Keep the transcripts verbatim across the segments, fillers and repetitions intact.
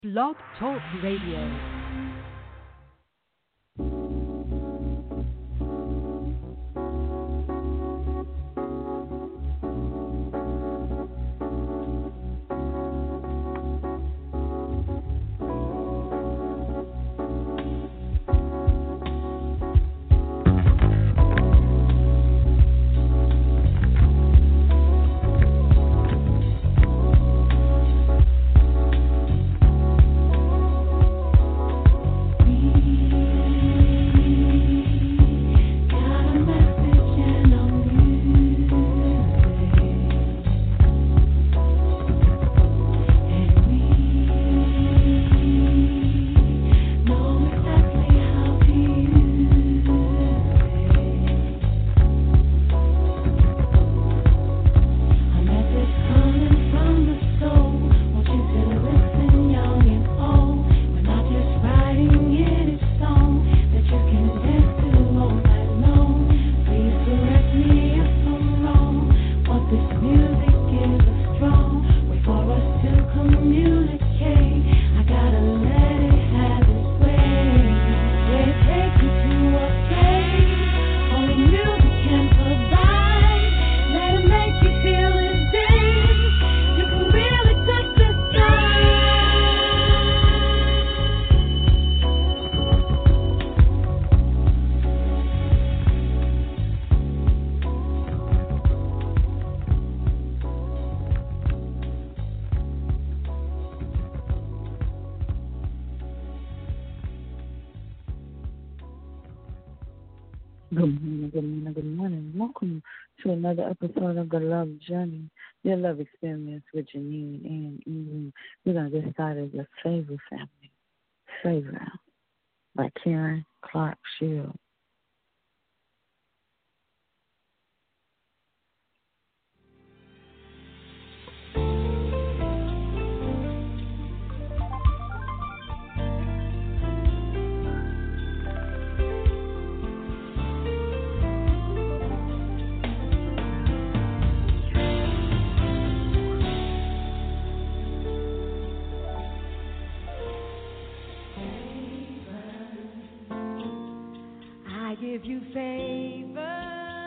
Blog Talk Radio. Good morning, good morning, good morning. Welcome to another episode of The Love Journey, your love experience with Janine and Eden. We're going to get started with Favor Family. Favor by Karen Clark Shield. Give you favor,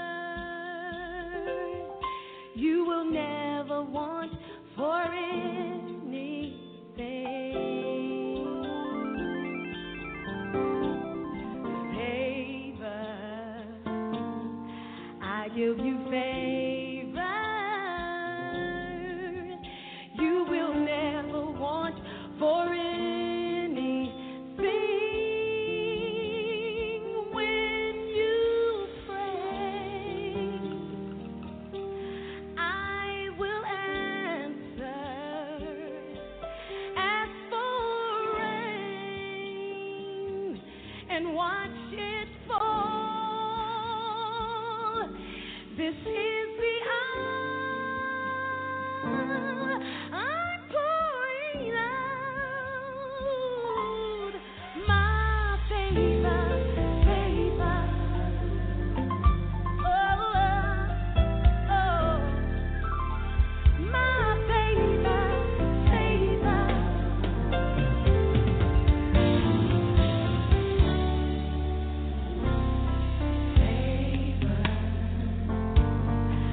you will never want for anything. Favor, I give you favor, you will never want for anything. This is the hour I'm pouring out my favor, favor. Oh, oh, my favor, favor. Favor.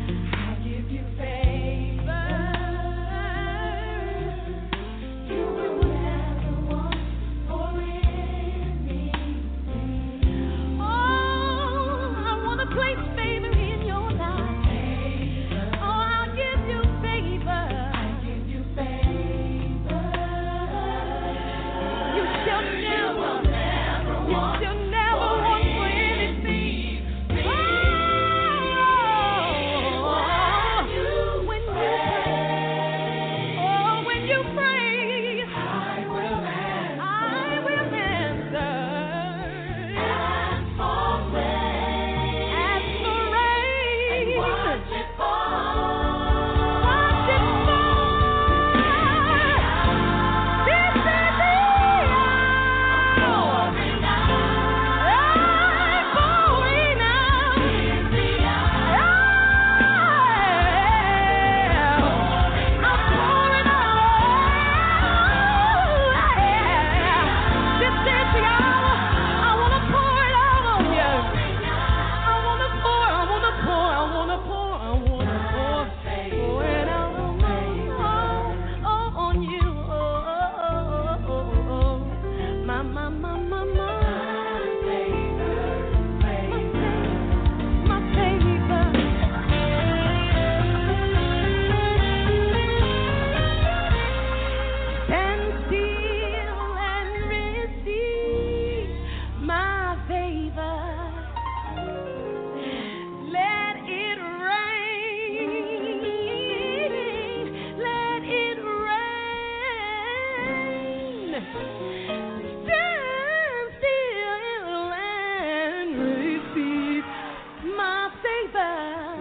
stand still and receive my favor.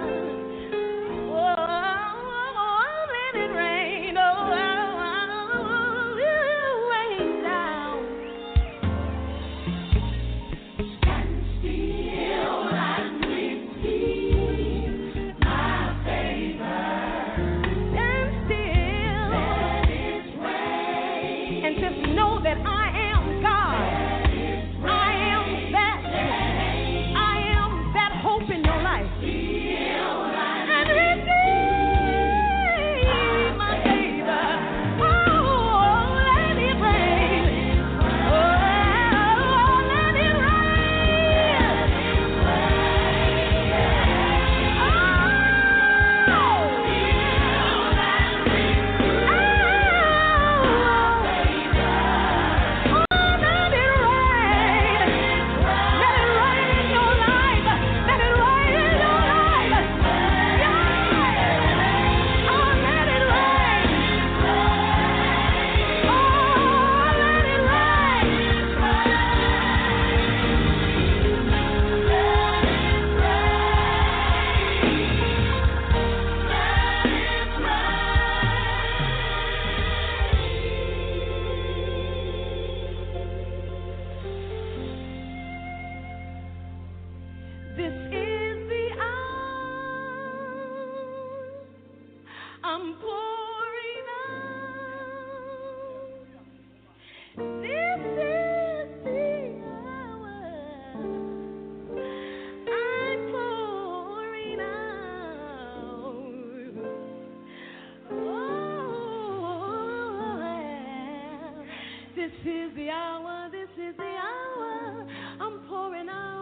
Oh, let it rain. Oh, rain down. Stand still and receive my favor. Stand still. Let it rain. And just know that I am God. I am that. I am that hope in your life. And receive my favor. Oh, let it rain. Oh, let it rain. This is the hour I'm pouring out. This is the hour I'm pouring out. Oh, this is the hour, this is the hour I'm pouring out.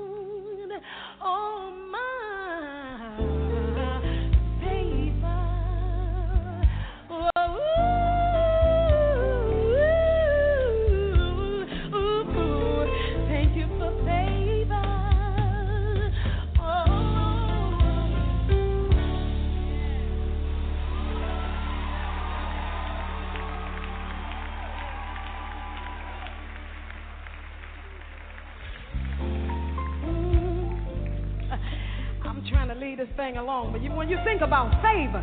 Oh, my favor. Oh, ooh, ooh, thank you for favor. Oh. I'm trying to lead this thing along, but you, when you think about favor,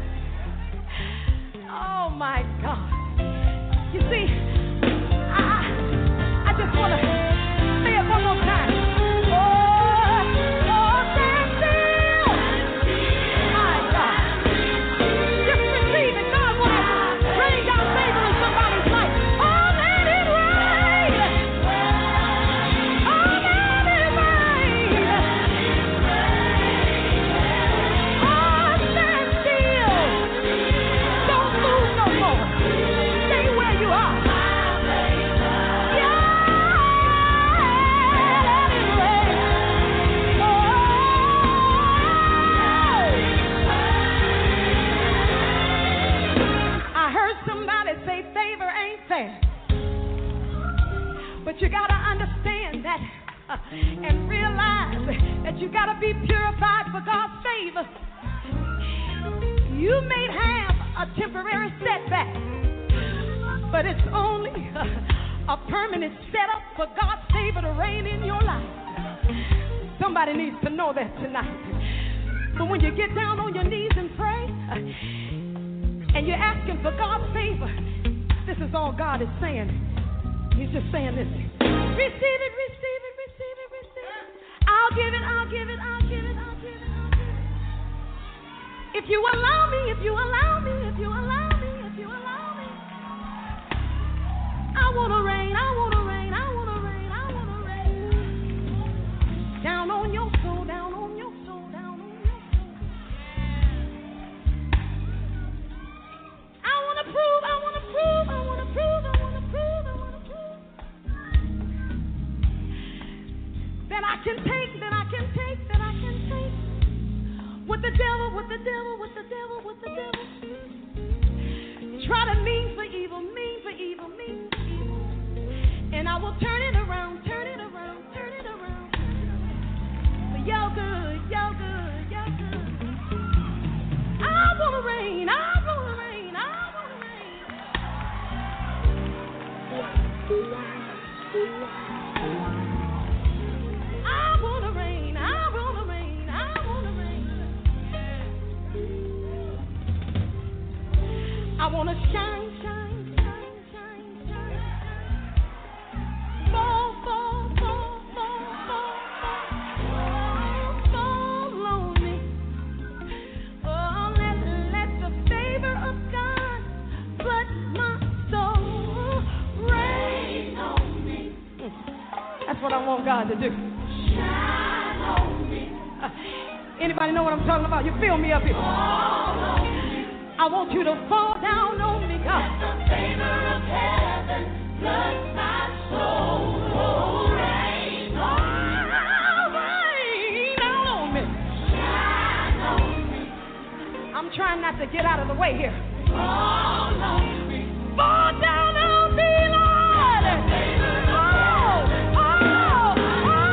oh my God. You see, I, I just want to say it one more time. Oh, oh, stand still. My God. Just receive it. God wants to rain down favor in somebody's life. Oh, let it rain. Oh, let it rain. Oh, stand still. Don't move no more. Stay where you are. Yeah, let it rain. Oh. I heard somebody say favor ain't fair. But you gotta understand that uh, and realize that you gotta be purified for God's favor. You may have a temporary setback, but it's only uh, a permanent setup for God's favor to reign in your life. Somebody needs to know that tonight. But when you get down on your knees and pray, uh, and you're asking for God's favor, this is all God is saying. He's just saying this. Receive it, receive it, receive it, receive it. I'll give it, I'll give it, I'll give it, I'll give it, I'll give it. If you allow me, if you allow me, if you allow me, if you allow me. I want to reign, I want to reign, I want to reign, I want to reign. Down on your soul, down on your soul, down on your soul. I want to prove, I want to prove, I want to prove, I want to prove, I want to prove. That I can take, that I can take, that I can take. What the devil, what the devil, what the devil, what the devil. Try to mean for evil, mean for evil, mean for evil. And I will turn it around, turn it around, turn it around. For your good, your good, your good. I want to reign, I want to reign, I want to reign. I wanna reign, I wanna reign, I wanna reign. I wanna shine, shine, shine, shine, shine. Fall, fall, fall, fall, fall, fall, fall on me. Oh, let, let the favor of God flood my soul. Rain on me. That's what I want God to do. Shine on me. Uh, anybody know what I'm talking about? You feel me up here? Fall on me. I want you to fall down on me, God. Let the favor of heaven flood my soul. Rain on, rain on me. Shine on me. I'm trying not to get out of the way here. Fall on me. Fall down on me, Lord. Let the favor of heaven flood my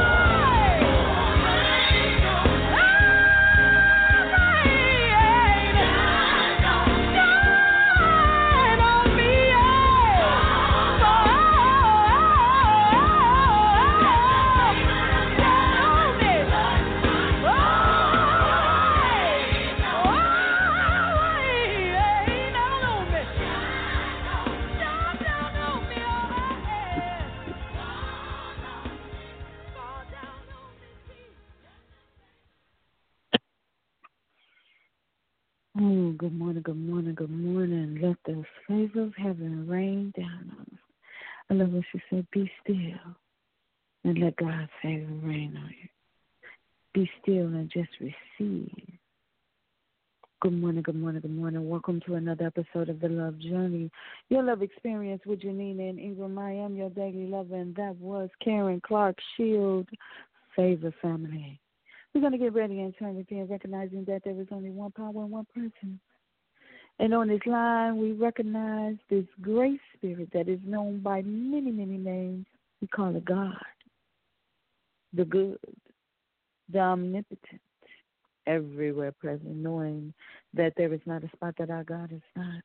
Oh, good morning, good morning, good morning. Let the favor of heaven rain down on us. I love what she said, be still and let God's favor rain on you. Be still and just receive. Good morning, good morning, good morning. Welcome to another episode of The Love Journey, your love experience with Janina and Ingram. I am your daily lover, and that was Karen Clark Shield, Favor Family. We're going to get ready and turn within, recognizing that there is only one power and one person. And on this line, we recognize this great spirit that is known by many, many names. We call it God, the good, the omnipotent, everywhere present, knowing that there is not a spot that our God is not.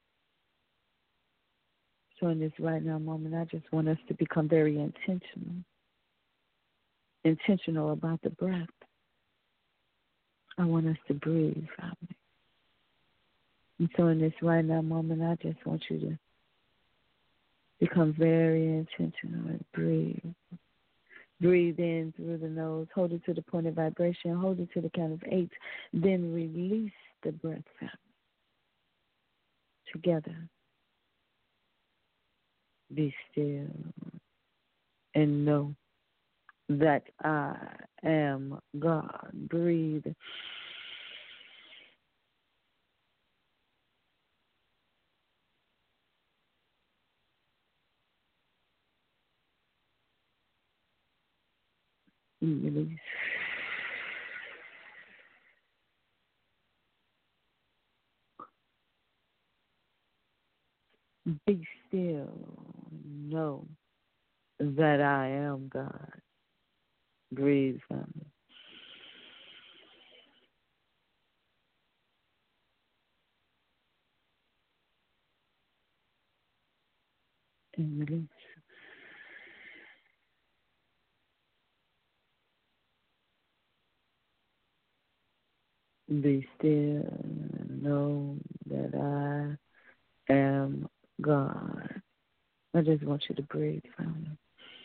So in this right now moment, I just want us to become very intentional, intentional about the breath. I want us to breathe, family. And so in this right now moment, I just want you to become very intentional and breathe. Breathe in through the nose. Hold it to the point of vibration. Hold it to the count of eight. Then release the breath, family. Together. Be still and know that I am God. Breathe. Release. Be still. Know that I am God. Breathe, family. And release. Be still and know that I am God. I just want you to breathe, family.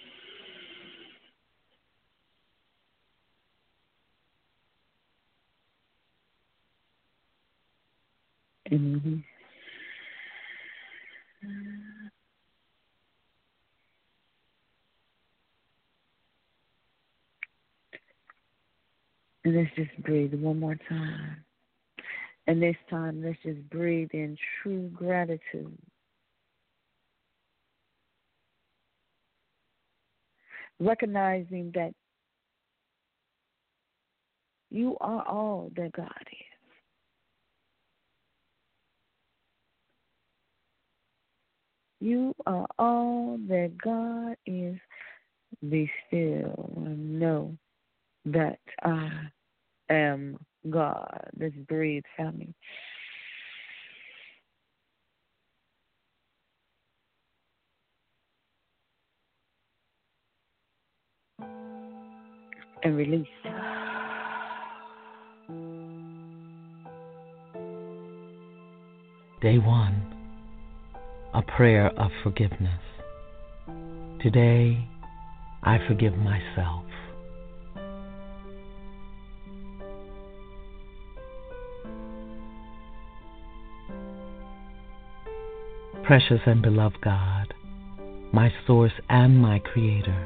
And release. And let's just breathe one more time. And this time, let's just breathe in true gratitude. Recognizing that you are all that God is. You are all that God is. Be still and know that I am God. Let's breathe, family. and release. Day one, a prayer of forgiveness. Today, I forgive myself. Precious and beloved God, my source and my creator,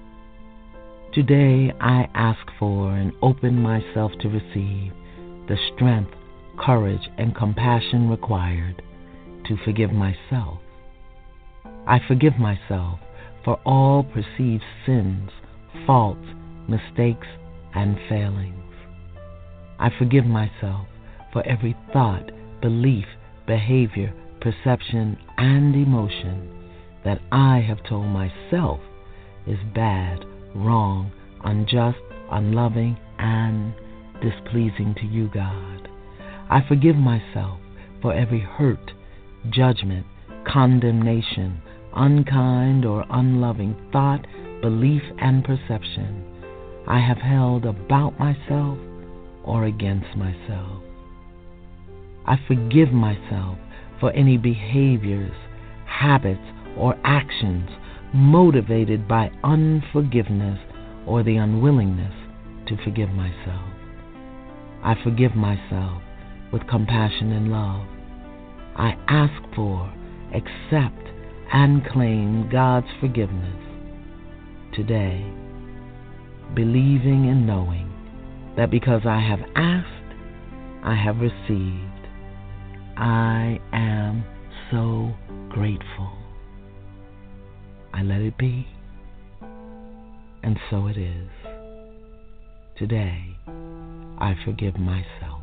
today I ask for and open myself to receive the strength, courage, and compassion required to forgive myself. I forgive myself for all perceived sins, faults, mistakes, and failings. I forgive myself for every thought, belief, behavior, perception, and emotion that I have told myself is bad, wrong, unjust, unloving, and displeasing to you, God. I forgive myself for every hurt, judgment, condemnation, unkind or unloving thought, belief, and perception I have held about myself or against myself. I forgive myself for any behaviors, habits, or actions motivated by unforgiveness or the unwillingness to forgive myself. I forgive myself with compassion and love. I ask for, accept, and claim God's forgiveness today, believing and knowing that because I have asked, I have received. I am so grateful. I let it be, and so it is. Today, I forgive myself.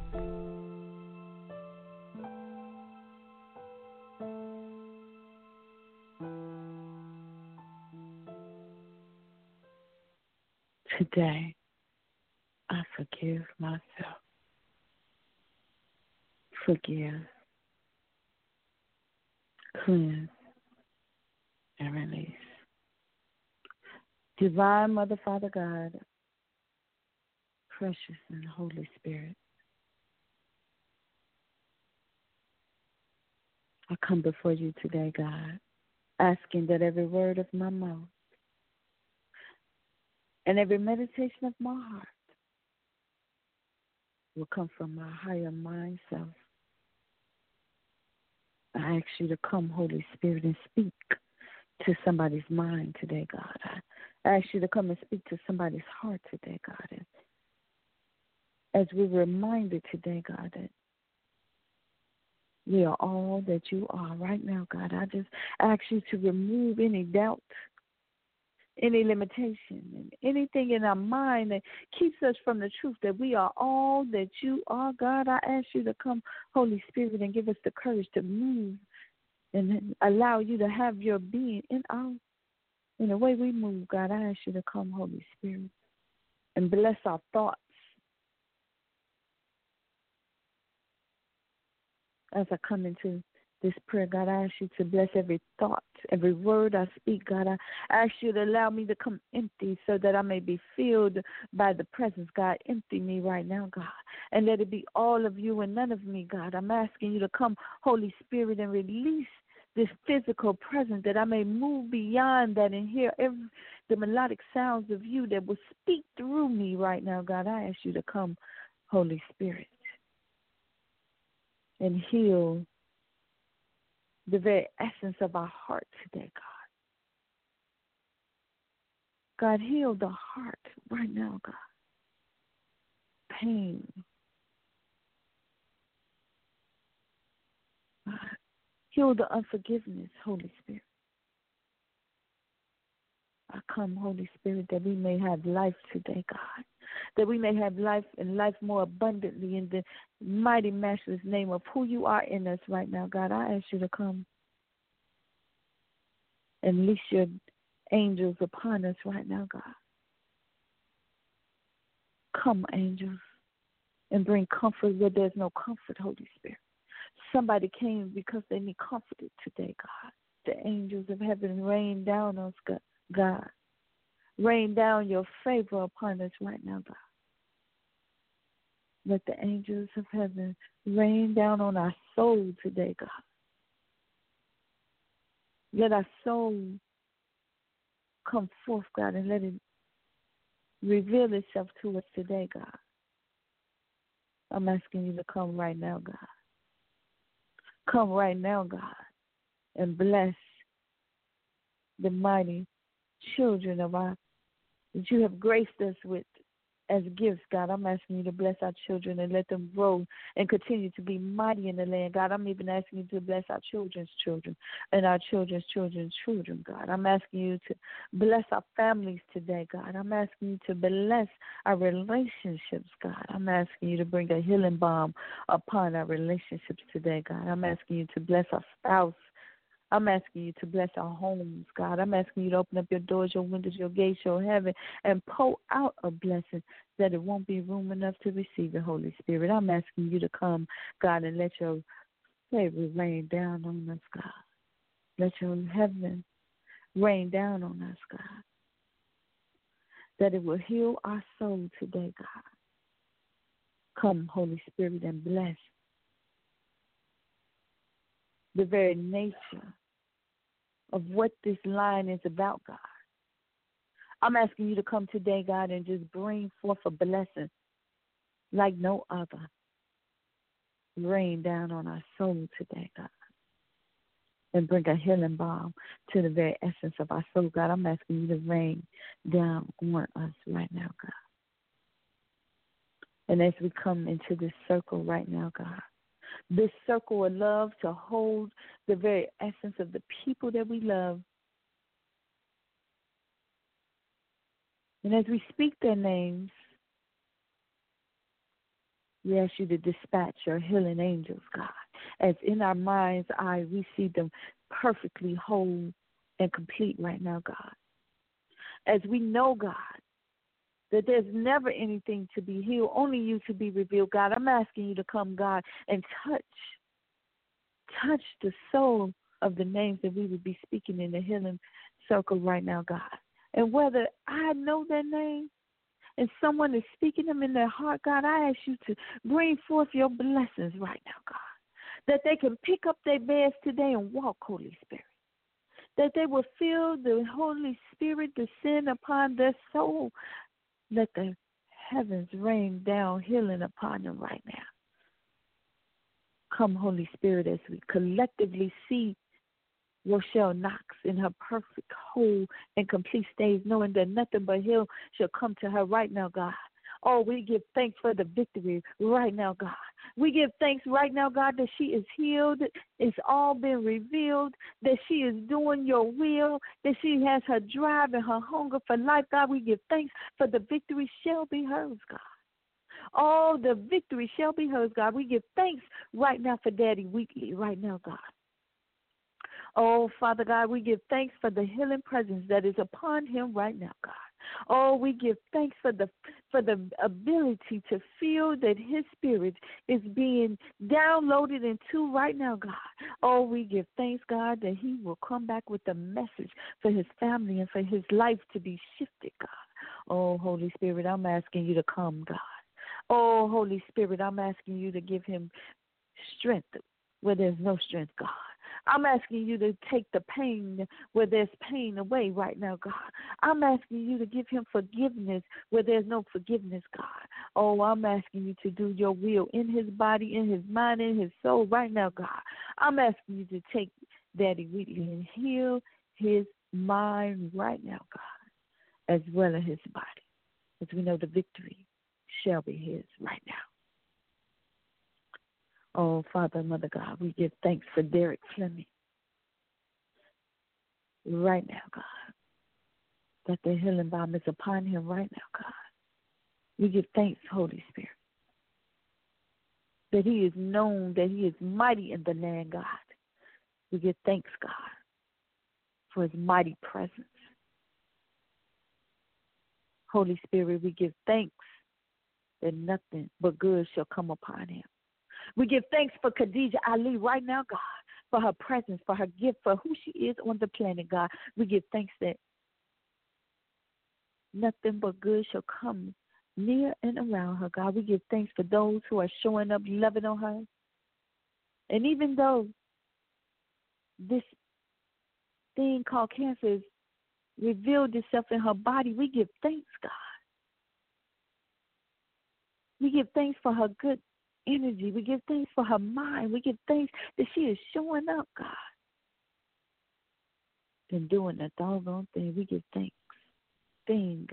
Today, I forgive myself. Forgive, cleanse, and release. Divine Mother, Father God, precious and Holy Spirit, I come before you today, God, asking that every word of my mouth and every meditation of my heart will come from my higher mind self. I ask you to come, Holy Spirit, and speak to somebody's mind today, God. I ask you to come and speak to somebody's heart today, God. And as we're reminded today, God, that we are all that you are right now, God, I just ask you to remove any doubt, any limitation, and anything in our mind that keeps us from the truth that we are all that you are, God. I ask you to come, Holy Spirit, and give us the courage to move and allow you to have your being in our, in the way we move, God. I ask you to come, Holy Spirit, and bless our thoughts. As I come into this prayer, God, I ask you to bless every thought, every word I speak, God. I ask you to allow me to come empty so that I may be filled by the presence, God. Empty me right now, God, and let it be all of you and none of me, God. I'm asking you to come, Holy Spirit, and release this physical presence that I may move beyond that and hear every, the melodic sounds of you that will speak through me right now, God. I ask you to come, Holy Spirit, and heal the very essence of our heart today, God. God, heal the heart right now, God. Pain. God, heal the unforgiveness, Holy Spirit. I come, Holy Spirit, that we may have life today, God. That we may have life and life more abundantly in the mighty, matchless name of who you are in us right now, God. I ask you to come and loose your angels upon us right now, God. Come, angels, and bring comfort where there's no comfort, Holy Spirit. Somebody came because they need comforted today, God. The angels of heaven rain down on us, God. Rain down your favor upon us right now, God. Let the angels of heaven rain down on our soul today, God. Let our soul come forth, God, and let it reveal itself to us today, God. I'm asking you to come right now, God. Come right now, God, and bless the mighty children of our that you have graced us with as gifts, God. I'm asking you to bless our children and let them grow and continue to be mighty in the land, God. I'm even asking you to bless our children's children and our children's children's children, God. I'm asking you to bless our families today, God. I'm asking you to bless our relationships, God. I'm asking you to bring a healing balm upon our relationships today, God. I'm asking you to bless our spouse. I'm asking you to bless our homes, God. I'm asking you to open up your doors, your windows, your gates, your heaven, and pour out a blessing that it won't be room enough to receive the Holy Spirit. I'm asking you to come, God, and let your favor rain down on us, God. Let your heaven rain down on us, God. That it will heal our soul today, God. Come, Holy Spirit, and bless the very nature of what this line is about, God. I'm asking you to come today, God, and just bring forth a blessing like no other. Rain down on our soul today, God, and bring a healing balm to the very essence of our soul, God. I'm asking you to rain down on us right now, God. And as we come into this circle right now, God, this circle of love to hold the very essence of the people that we love. And as we speak their names, we ask you to dispatch your healing angels, God. As in our mind's eye, we see them perfectly whole and complete right now, God. As we know, God, that there's never anything to be healed, only you to be revealed, God. I'm asking you to come, God, and touch, touch the soul of the names that we would be speaking in the healing circle right now, God. And whether I know their name and someone is speaking them in their heart, God, I ask you to bring forth your blessings right now, God, that they can pick up their beds today and walk, Holy Spirit, that they will feel the Holy Spirit descend upon their soul. Let the heavens rain down healing upon them right now. Come, Holy Spirit, as we collectively see Rochelle Knox in her perfect, whole, and complete state, knowing that nothing but heal shall come to her right now, God. Oh, we give thanks for the victory right now, God. We give thanks right now, God, that she is healed. It's all been revealed, that she is doing your will, that she has her drive and her hunger for life, God. We give thanks for the victory shall be hers, God. Oh, the victory shall be hers, God. We give thanks right now for Daddy Wheatley right now, God. Oh, Father God, we give thanks for the healing presence that is upon him right now, God. Oh, we give thanks for the for the ability to feel that his spirit is being downloaded into right now, God. Oh, we give thanks, God, that he will come back with a message for his family and for his life to be shifted, God. Oh, Holy Spirit, I'm asking you to come, God. Oh, Holy Spirit, I'm asking you to give him strength where there's no strength, God. I'm asking you to take the pain where there's pain away right now, God. I'm asking you to give him forgiveness where there's no forgiveness, God. Oh, I'm asking you to do your will in his body, in his mind, in his soul right now, God. I'm asking you to take Daddy Wheatley and heal his mind right now, God, as well as his body, as we know the victory shall be his right now. Oh, Father and Mother God, we give thanks for Derek Fleming right now, God, that the healing balm is upon him right now, God. We give thanks, Holy Spirit, that he is known, that he is mighty in the land, God. We give thanks, God, for his mighty presence. Holy Spirit, we give thanks that nothing but good shall come upon him. We give thanks for Khadijah Ali right now, God, for her presence, for her gift, for who she is on the planet, God. We give thanks that Nothing but good shall come near and around her, God. We give thanks for those who are showing up, loving on her. And even though this thing called cancer has revealed itself in her body, we give thanks, God. We give thanks for her good energy. We give thanks for her mind. We give thanks that she is showing up, God, and doing the doggone thing. We give thanks. Thing.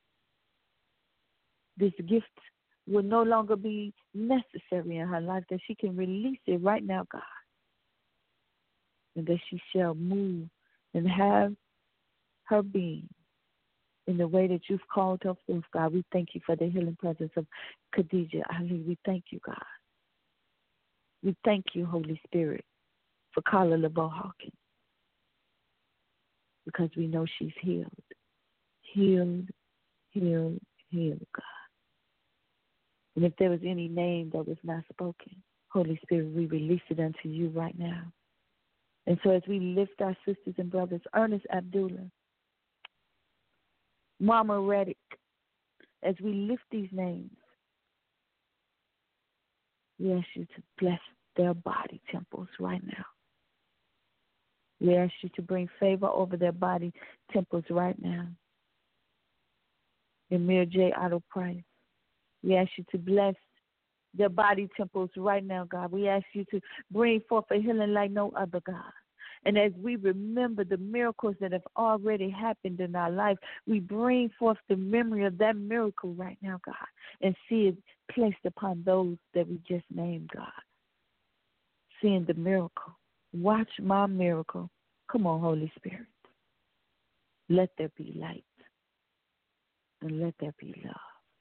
This gift will no longer be necessary in her life, that she can release it right now, God, and that she shall move and have her being in the way that you've called her forth, God. We thank you for the healing presence of Khadijah Ali. We thank you, God. We thank you, Holy Spirit, for Carla LeBeau Hawkins, because we know she's healed. Healed, healed, healed, God. And if there was any name that was not spoken, Holy Spirit, we release it unto you right now. And so as we lift our sisters and brothers, Ernest Abdullah, Mama Reddick, as we lift these names, we ask you to bless their body temples right now. We ask you to bring favor over their body temples right now. Emir J. Otto Price, we ask you to bless their body temples right now, God. We ask you to bring forth a healing like no other, God. And as we remember the miracles that have already happened in our life, we bring forth the memory of that miracle right now, God, and see it placed upon those that we just named, God. Seeing the miracle. Watch my miracle. Come on, Holy Spirit. Let there be light. And let there be love.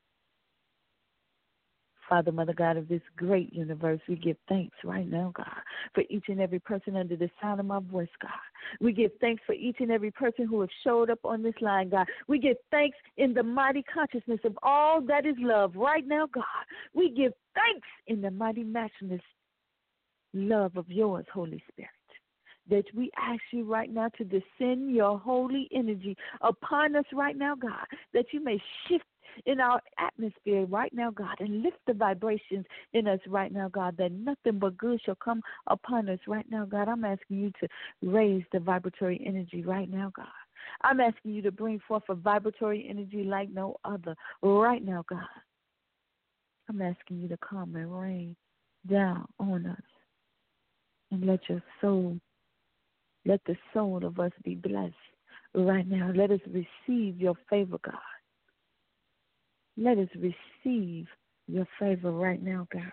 Father, Mother God of this great universe, we give thanks right now, God, for each and every person under the sound of my voice, God. We give thanks for each and every person who has showed up on this line, God. We give thanks in the mighty consciousness of all that is love right now, God. We give thanks in the mighty matchless love of yours, Holy Spirit, that we ask you right now to descend your holy energy upon us right now, God, that you may shift in our atmosphere right now, God, and lift the vibrations in us right now, God, that nothing but good shall come upon us right now, God. I'm asking you to raise the vibratory energy right now, God. I'm asking you to bring forth a vibratory energy like no other right now, God. I'm asking you to come and rain down on us and let your soul, let the soul of us be blessed right now. Let us receive your favor, God. Let us receive your favor right now, God.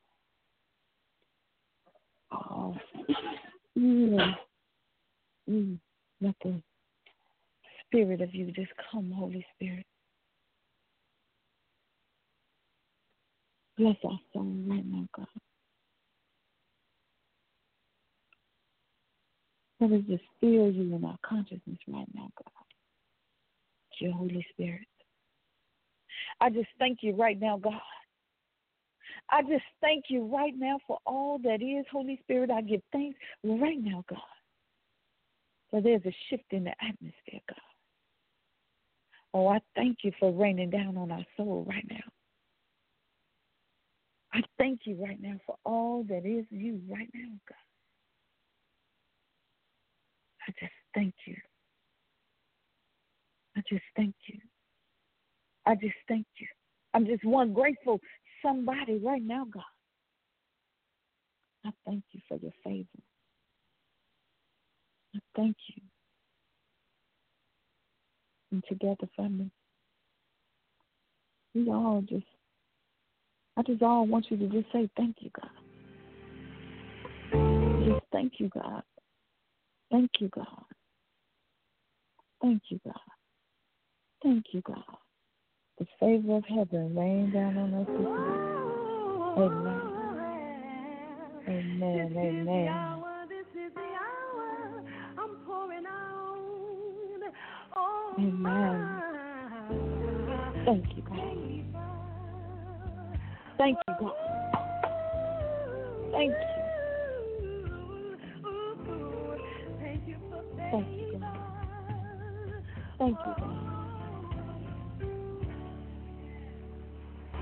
Oh, yeah. Mm. Let the Spirit of you just come, Holy Spirit. Bless our soul right now, God. Let us just feel you in our consciousness right now, God. Your Holy Spirit. I just thank you right now, God. I just thank you right now for all that is, Holy Spirit. I give thanks right now, God. For there's a shift in the atmosphere, God. Oh, I thank you for raining down on our soul right now. I thank you right now for all that is you right now, God. I just thank you. I just thank you. I just thank you. I'm just one grateful somebody right now, God. I thank you for your favor. I thank you. And together, family, we all just, I just all want you to just say thank you, God. Just thank you, God. Thank you, God. Thank you, God. Thank you, God. The favor of heaven rain down on us this morning. Amen. Amen. Amen. Amen. Thank you, God. Thank you, God. Thank you. Thank you, God. Thank you, God.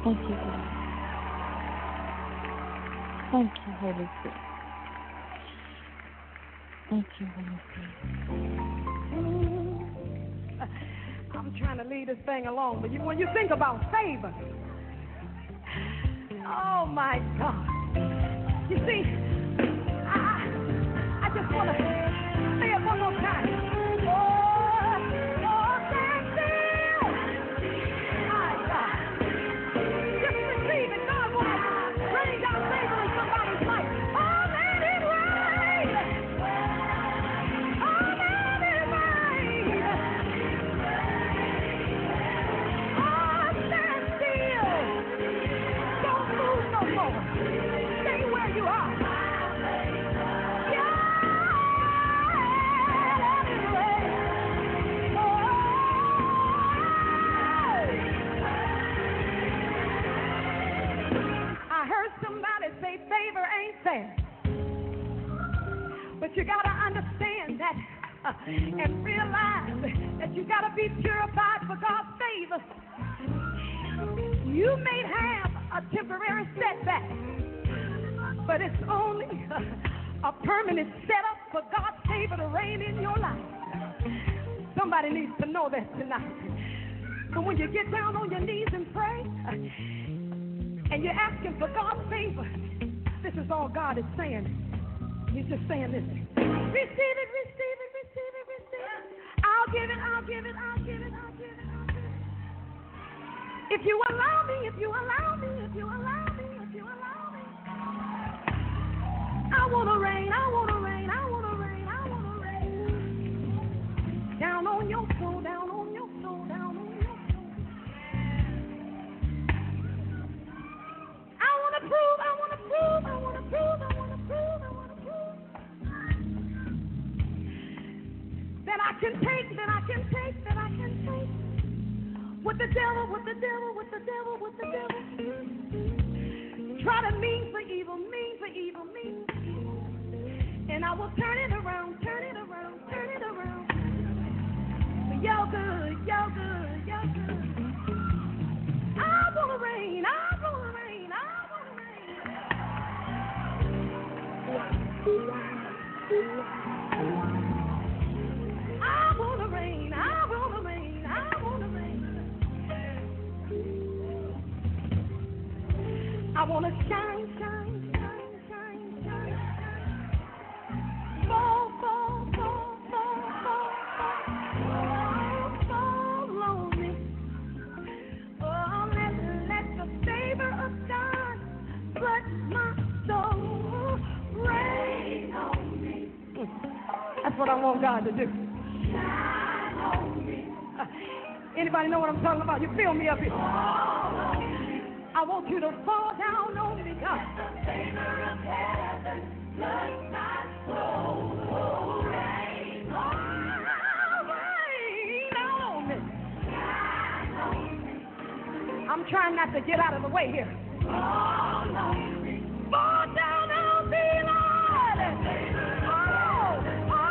Thank you, God. Thank you, Holy Spirit. Thank you, Holy Spirit. I'm trying to leave this thing alone, but you, when you think about favor, oh my God. You see, I, I just want to say it one more time. Oh, oh, stand still. My God. Just receive it. God wants to rain down favor in somebody's life. Oh, let it rain. Oh, let it rain. Oh, stand still. Don't move no more. Stay where you are. Yeah, let it rain. Oh. I heard somebody say favor ain't fair. But you got to understand that uh, and realize that you got to be purified for God's favor. You may have a temporary setback, but it's only uh, a permanent setup for God's favor to reign in your life. Somebody needs to know that tonight. So when you get down on your knees and pray, uh, and you're asking for God's favor, this is all God is saying. He's just saying this. Receive it, receive it, receive it, receive it. I'll give it, I'll give it, I'll give it, I'll give it, I'll give it. If you allow me, if you allow me, if you allow me, if you allow me. I want to rain, I want to rain, I want to rain, I want to rain. Down on your soul, down on your soul, down on your soul. I want to prove, I want to prove, I want to prove, I want to prove, I want to prove. That I can take, that I can take, that I can take. With the devil, with the devil, with the devil, with the devil. Try to mean for evil, mean for evil, mean for evil. And I will turn it around, turn it around, turn it around. For your good, your good, your good. I want to reign, I want to reign, I want to reign. I want to reign, I want to reign, I want to reign. I want to shine, shine, shine, shine, shine. Fall, fall, fall, fall, fall, fall, fall on me. Oh, let, let the favor of God flood my soul. Rain on me. That's what I want God to do. Shine on me. Uh, anybody know what I'm talking about? You feel me up here? I want you to fall down on me, God. The favor of heaven, flood my soul. Rain on me. I'm trying not to get out of the way here. Fall on me. Fall down on me, Lord. Oh, oh, oh.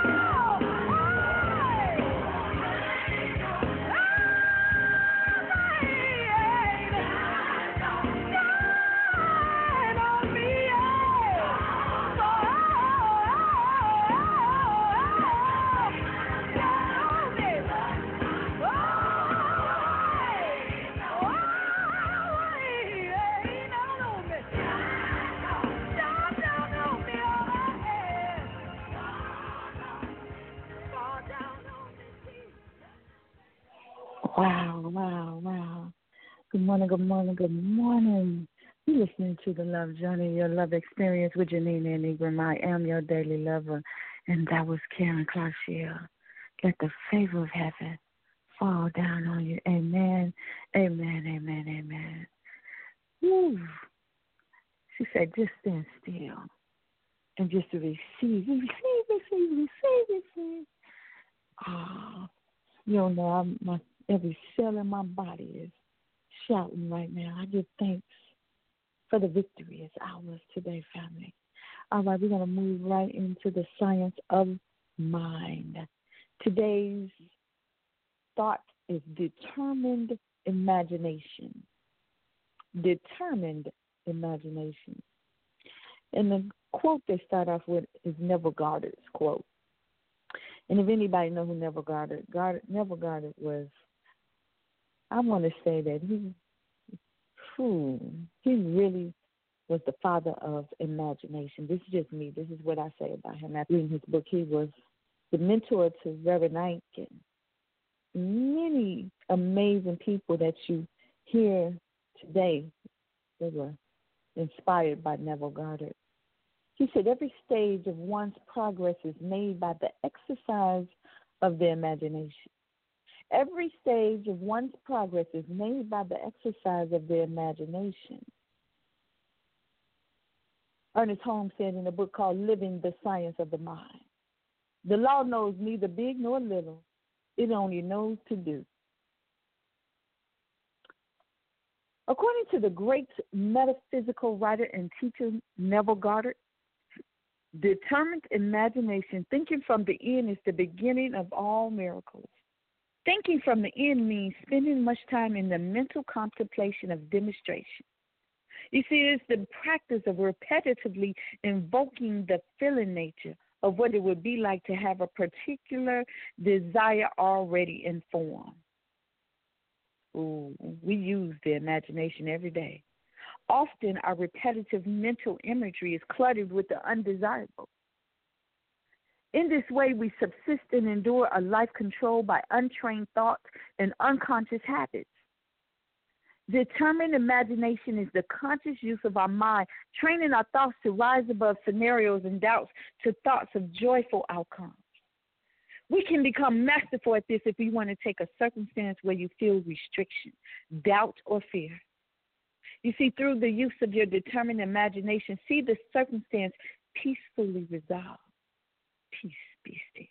Wow, wow, wow. Good morning, good morning, good morning. You're listening to The Love Journey, your love experience with Janine and Ingram. I am your daily lover, and that was Karen Clarkshield. Let the favor of heaven fall down on you. Amen, amen, amen, amen. Woo. She said, just stand still and just to receive, receive, receive, receive, receive. Oh, you don't know, I'm, my, every cell in my body is shouting right now. I give thanks for the victory. It's ours today, family. All right, we're going to move right into the science of mind. Today's thought is determined imagination. determined imagination. And the quote they start off with is Neville Goddard's quote. And if anybody knows who Neville Goddard, Goddard Neville Goddard was, I want to say that he, whew, he really was the father of imagination. This is just me. This is what I say about him. After reading his book, he was the mentor to Reverend Ike and many amazing people that you hear today. They were inspired by Neville Goddard. He said every stage of one's progress is made by the exercise of the imagination. Every stage of one's progress is made by the exercise of the imagination. Ernest Holmes said in a book called Living the Science of the Mind, the law knows neither big nor little. It only knows to do. According to the great metaphysical writer and teacher Neville Goddard, determined imagination, thinking from the end, is the beginning of all miracles. Thinking from the end means spending much time in the mental contemplation of demonstration. You see, it's the practice of repetitively invoking the feeling nature of what it would be like to have a particular desire already informed. Ooh, we use the imagination every day. Often our repetitive mental imagery is cluttered with the undesirable. In this way, we subsist and endure a life controlled by untrained thoughts and unconscious habits. Determined imagination is the conscious use of our mind, training our thoughts to rise above scenarios and doubts to thoughts of joyful outcomes. We can become masterful at this if we want to take a circumstance where you feel restriction, doubt, or fear. You see, through the use of your determined imagination, see the circumstance peacefully resolved. Peace be still.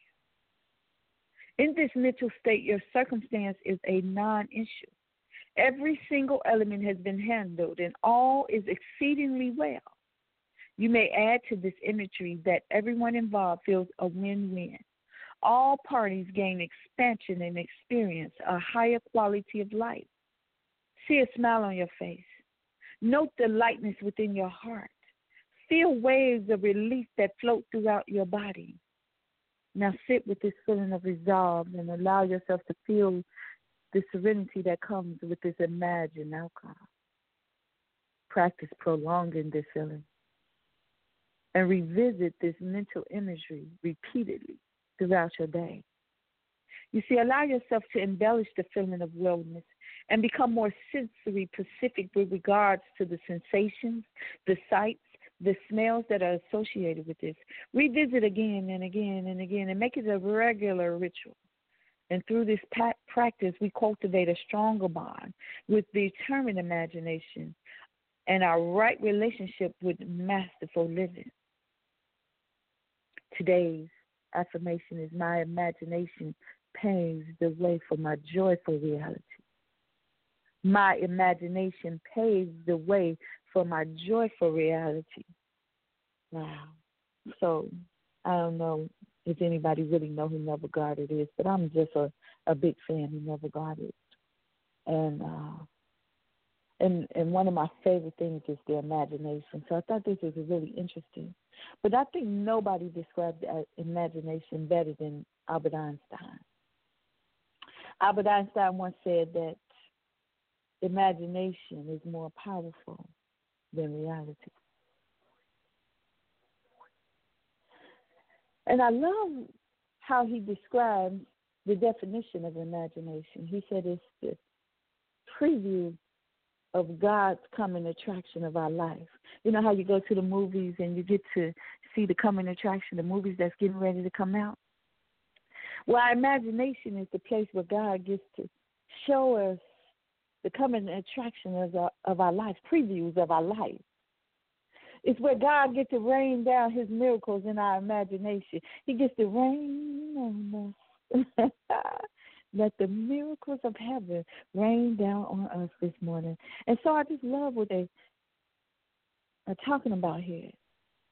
In this mental state, your circumstance is a non-issue. Every single element has been handled, and all is exceedingly well. You may add to this imagery that everyone involved feels a win-win. All parties gain expansion and experience a higher quality of life. See a smile on your face. Note the lightness within your heart. Feel waves of relief that float throughout your body. Now sit with this feeling of resolve and allow yourself to feel the serenity that comes with this imagined outcome. Practice prolonging this feeling and revisit this mental imagery repeatedly throughout your day. You see, allow yourself to embellish the feeling of wellness and become more sensory specific with regards to the sensations, the sights, the smells that are associated with this. Revisit again and again and again and make it a regular ritual. And through this practice, we cultivate a stronger bond with determined imagination and our right relationship with masterful living. Today's affirmation is my imagination paves the way for my joyful reality. My imagination paves the way for my joyful reality. Wow. So I don't know if anybody really know who Neville Goddard is, but I'm just a, a big fan of Neville Goddard. And uh, and and one of my favorite things is the imagination. So I thought this was really interesting. But I think nobody described imagination better than Albert Einstein. Albert Einstein once said that imagination is more powerful than reality. And I love how he describes the definition of imagination. He said it's the preview of God's coming attraction of our life. You know how you go to the movies and you get to see the coming attraction, the movies that's getting ready to come out? Well, our imagination is the place where God gets to show us the coming attraction of our, of our life, previews of our life. It's where God gets to rain down his miracles in our imagination. He gets to rain on us. Let the miracles of heaven rain down on us this morning. And so I just love what they are talking about here.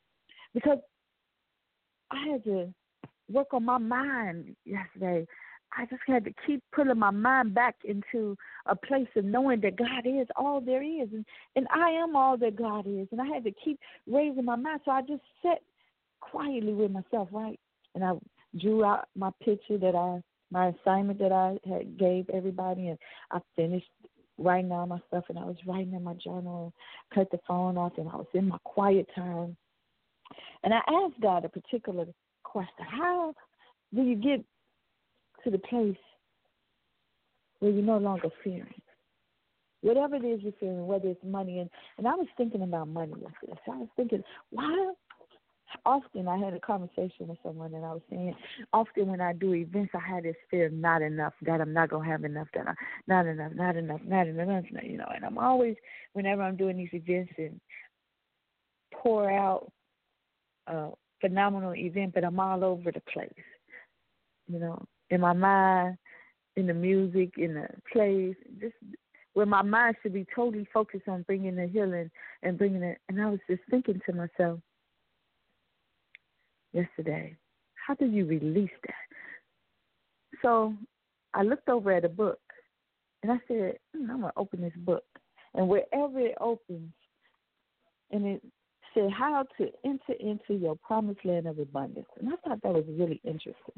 Because I had to work on my mind yesterday. I just had to keep pulling my mind back into a place of knowing that God is all there is, and, and I am all that God is. And I had to keep raising my mind. So I just sat quietly with myself, right? And I drew out my picture that I, my assignment that I had gave everybody, and I finished writing all my stuff, and I was writing in my journal, cut the phone off, and I was in my quiet time. And I asked God a particular question: how do you get to the place where you're no longer fearing? Whatever it is you're fearing, whether it's money. And, and I was thinking about money yesterday. So I was thinking, why? Often I had a conversation with someone, and I was saying, often when I do events, I had this fear of not enough, that I'm not going to have enough, that I'm not enough, not enough, not enough, you know. And I'm always, whenever I'm doing these events and pour out a phenomenal event, but I'm all over the place, you know, in my mind, in the music, in the plays, just where my mind should be totally focused on bringing the healing and bringing it. And I was just thinking to myself yesterday, how do you release that? So I looked over at a book, and I said, hmm, I'm going to open this book. And wherever it opens, and it said how to enter into your promised land of abundance. And I thought that was really interesting.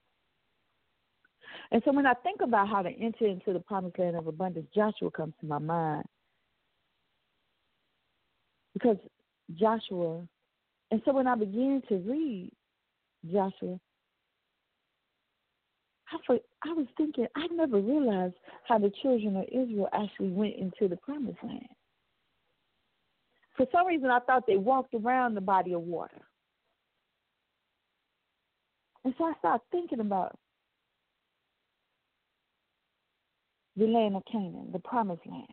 And so when I think about how to enter into the promised land of abundance, Joshua comes to my mind. Because Joshua, and so when I began to read Joshua, I, for, I was thinking, I never realized how the children of Israel actually went into the promised land. For some reason, I thought they walked around the body of water. And so I started thinking about the land of Canaan, the promised land.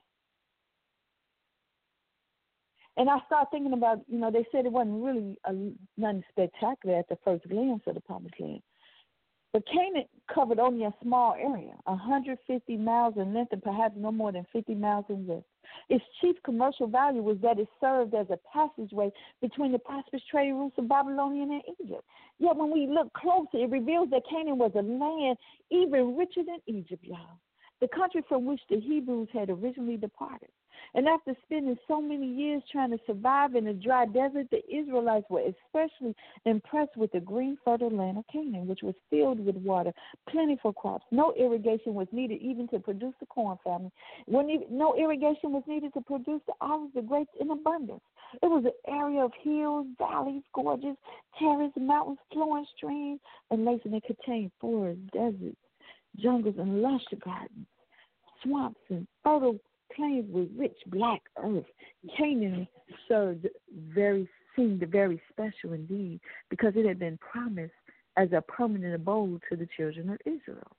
And I started thinking about, you know, they said it wasn't really a, nothing spectacular at the first glance of the promised land. But Canaan covered only a small area, one hundred fifty miles in length and perhaps no more than fifty miles in width. Its chief commercial value was that it served as a passageway between the prosperous trade routes of Babylonian and Egypt. Yet when we look closer, it reveals that Canaan was a land even richer than Egypt, y'all, the country from which the Hebrews had originally departed. And after spending so many years trying to survive in the dry desert, the Israelites were especially impressed with the green, fertile land of Canaan, which was filled with water, plentiful crops. No irrigation was needed even to produce the corn family. When even, no irrigation was needed to produce the olives, the grapes in abundance. It was an area of hills, valleys, gorges, terraces, mountains, flowing streams, and lakes, and it contained forests, deserts, jungles, and lush gardens, swamps, and fertile plains with rich black earth. Canaan served very, seemed very special indeed because it had been promised as a permanent abode to the children of Israel,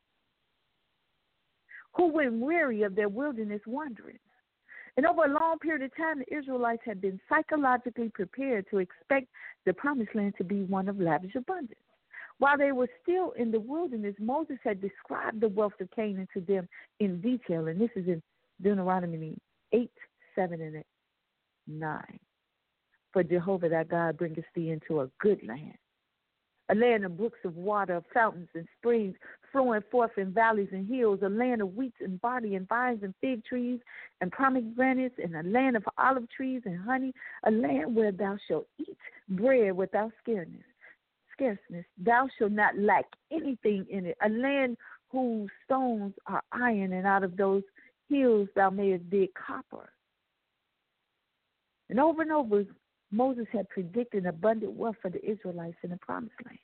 who went weary of their wilderness wanderings. And over a long period of time, the Israelites had been psychologically prepared to expect the promised land to be one of lavish abundance. While they were still in the wilderness, Moses had described the wealth of Canaan to them in detail, and this is in Deuteronomy eight, seven, and nine. For Jehovah thy God bringeth thee into a good land, a land of brooks of water, of fountains and springs, flowing forth in valleys and hills, a land of wheat and barley and vines and fig trees and pomegranates, and a land of olive trees and honey, a land where thou shalt eat bread without scarceness. Scarceness. Thou shalt not lack anything in it, a land whose stones are iron, and out of those hills thou mayest dig copper. And over and over, Moses had predicted abundant wealth for the Israelites in the promised land.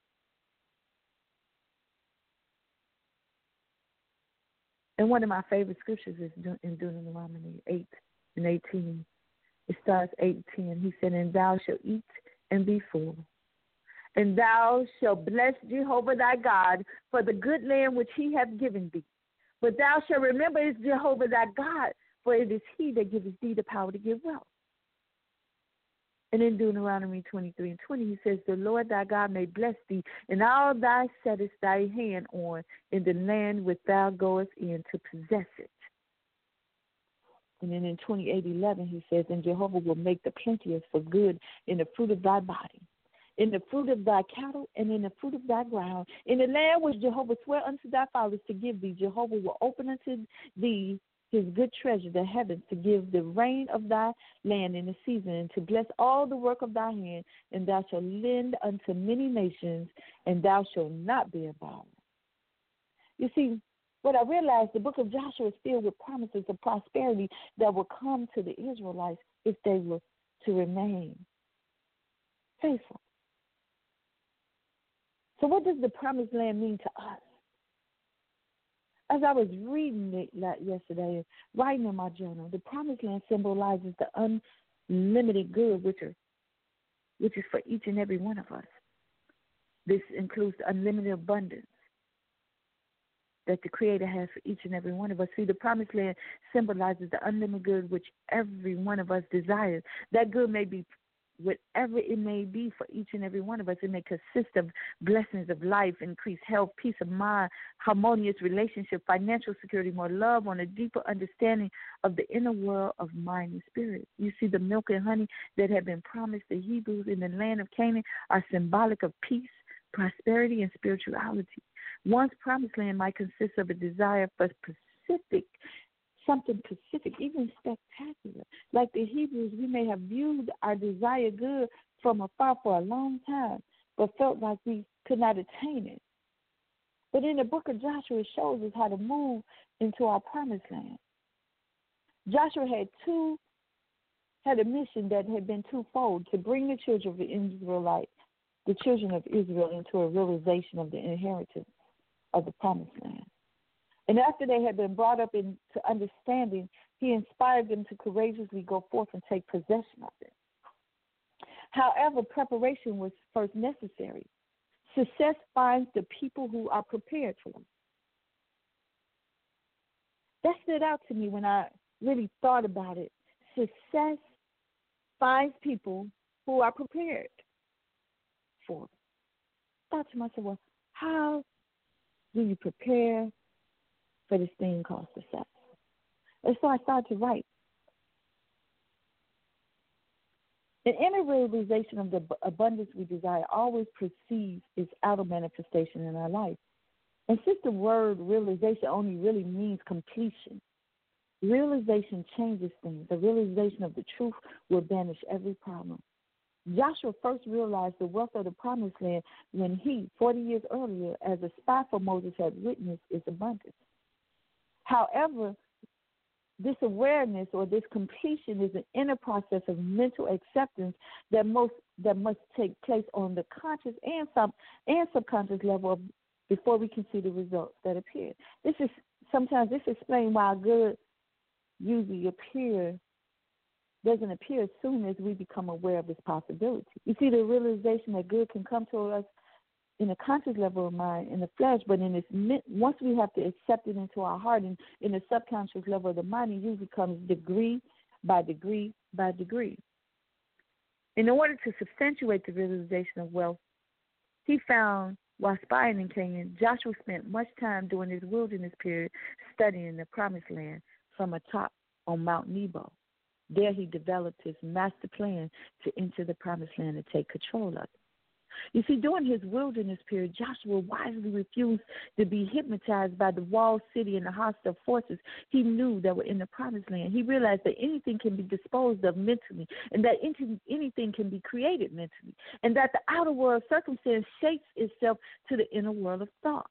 And one of my favorite scriptures is in Deuteronomy eight and eighteen. It starts eight and ten. He said, and thou shalt eat and be full, and thou shalt bless Jehovah thy God for the good land which he hath given thee. But thou shalt remember it's Jehovah thy God, for it is he that giveth thee the power to give wealth. And in Deuteronomy twenty-three and twenty, he says, the Lord thy God may bless thee in all thy settest thy hand on in the land which thou goest in to possess it. And then in twenty-eight eleven, he says, and Jehovah will make the plenteous for good in the fruit of thy body, in the fruit of thy cattle and in the fruit of thy ground. In the land which Jehovah sware unto thy fathers to give thee, Jehovah will open unto thee his good treasure, the heavens, to give the rain of thy land in the season, and to bless all the work of thy hand, and thou shalt lend unto many nations, and thou shalt not be abandoned. You see, what I realized, the book of Joshua is filled with promises of prosperity that will come to the Israelites if they were to remain faithful. So what does the promised land mean to us? As I was reading it yesterday, writing in my journal, the promised land symbolizes the unlimited good, which, are, which is for each and every one of us. This includes the unlimited abundance that the Creator has for each and every one of us. See, the promised land symbolizes the unlimited good which every one of us desires. That good may be whatever it may be for each and every one of us. It may consist of blessings of life, increased health, peace of mind, harmonious relationship, financial security, more love, on a deeper understanding of the inner world of mind and spirit. You see, the milk and honey that have been promised the Hebrews in the land of Canaan are symbolic of peace, prosperity, and spirituality. One's promised land might consist of a desire for specific something specific, even spectacular. Like the Hebrews, we may have viewed our desire good from afar for a long time, but felt like we could not attain it. But in the book of Joshua, it shows us how to move into our promised land. Joshua had two, had a mission that had been twofold: to bring the children of the Israelite, the children of Israel, into a realization of the inheritance of the promised land. And after they had been brought up into understanding, he inspired them to courageously go forth and take possession of it. However, preparation was first necessary. Success finds the people who are prepared for it. That stood out to me when I really thought about it. Success finds people who are prepared for it. I thought to myself, well, how do you prepare for this thing called success? And so I started to write. An inner realization of the abundance we desire always precedes its outer manifestation in our life. And since the word realization only really means completion, realization changes things. The realization of the truth will banish every problem. Joshua first realized the wealth of the promised land when he, forty years earlier, as a spy for Moses, had witnessed its abundance. However, this awareness or this completion is an inner process of mental acceptance that most that must take place on the conscious and sub and subconscious level of, before we can see the results that appear. This is sometimes this explains why good usually appear doesn't appear as soon as we become aware of its possibility. You see, the realization that good can come to us in a conscious level of mind, in the flesh, but in this, once we have to accept it into our heart, and in the subconscious level of the mind, it usually comes degree by degree by degree. In order to substantiate the realization of wealth, he found, while spying in Canaan, Joshua spent much time during his wilderness period studying the promised land from atop on Mount Nebo. There he developed his master plan to enter the promised land and take control of it. You see, during his wilderness period, Joshua wisely refused to be hypnotized by the walled city and the hostile forces he knew that were in the promised land. He realized that anything can be disposed of mentally, and that anything can be created mentally, and that the outer world circumstance shapes itself to the inner world of thought,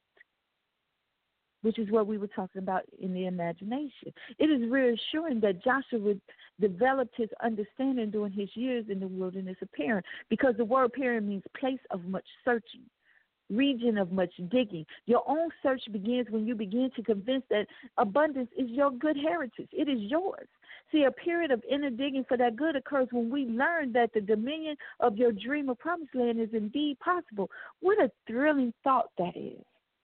which is what we were talking about in the imagination. It is reassuring that Joshua developed his understanding during his years in the wilderness of Paran, because the word Paran means place of much searching, region of much digging. Your own search begins when you begin to convince that abundance is your good heritage. It is yours. See, a period of inner digging for that good occurs when we learn that the dominion of your dream of promised land is indeed possible. What a thrilling thought that is.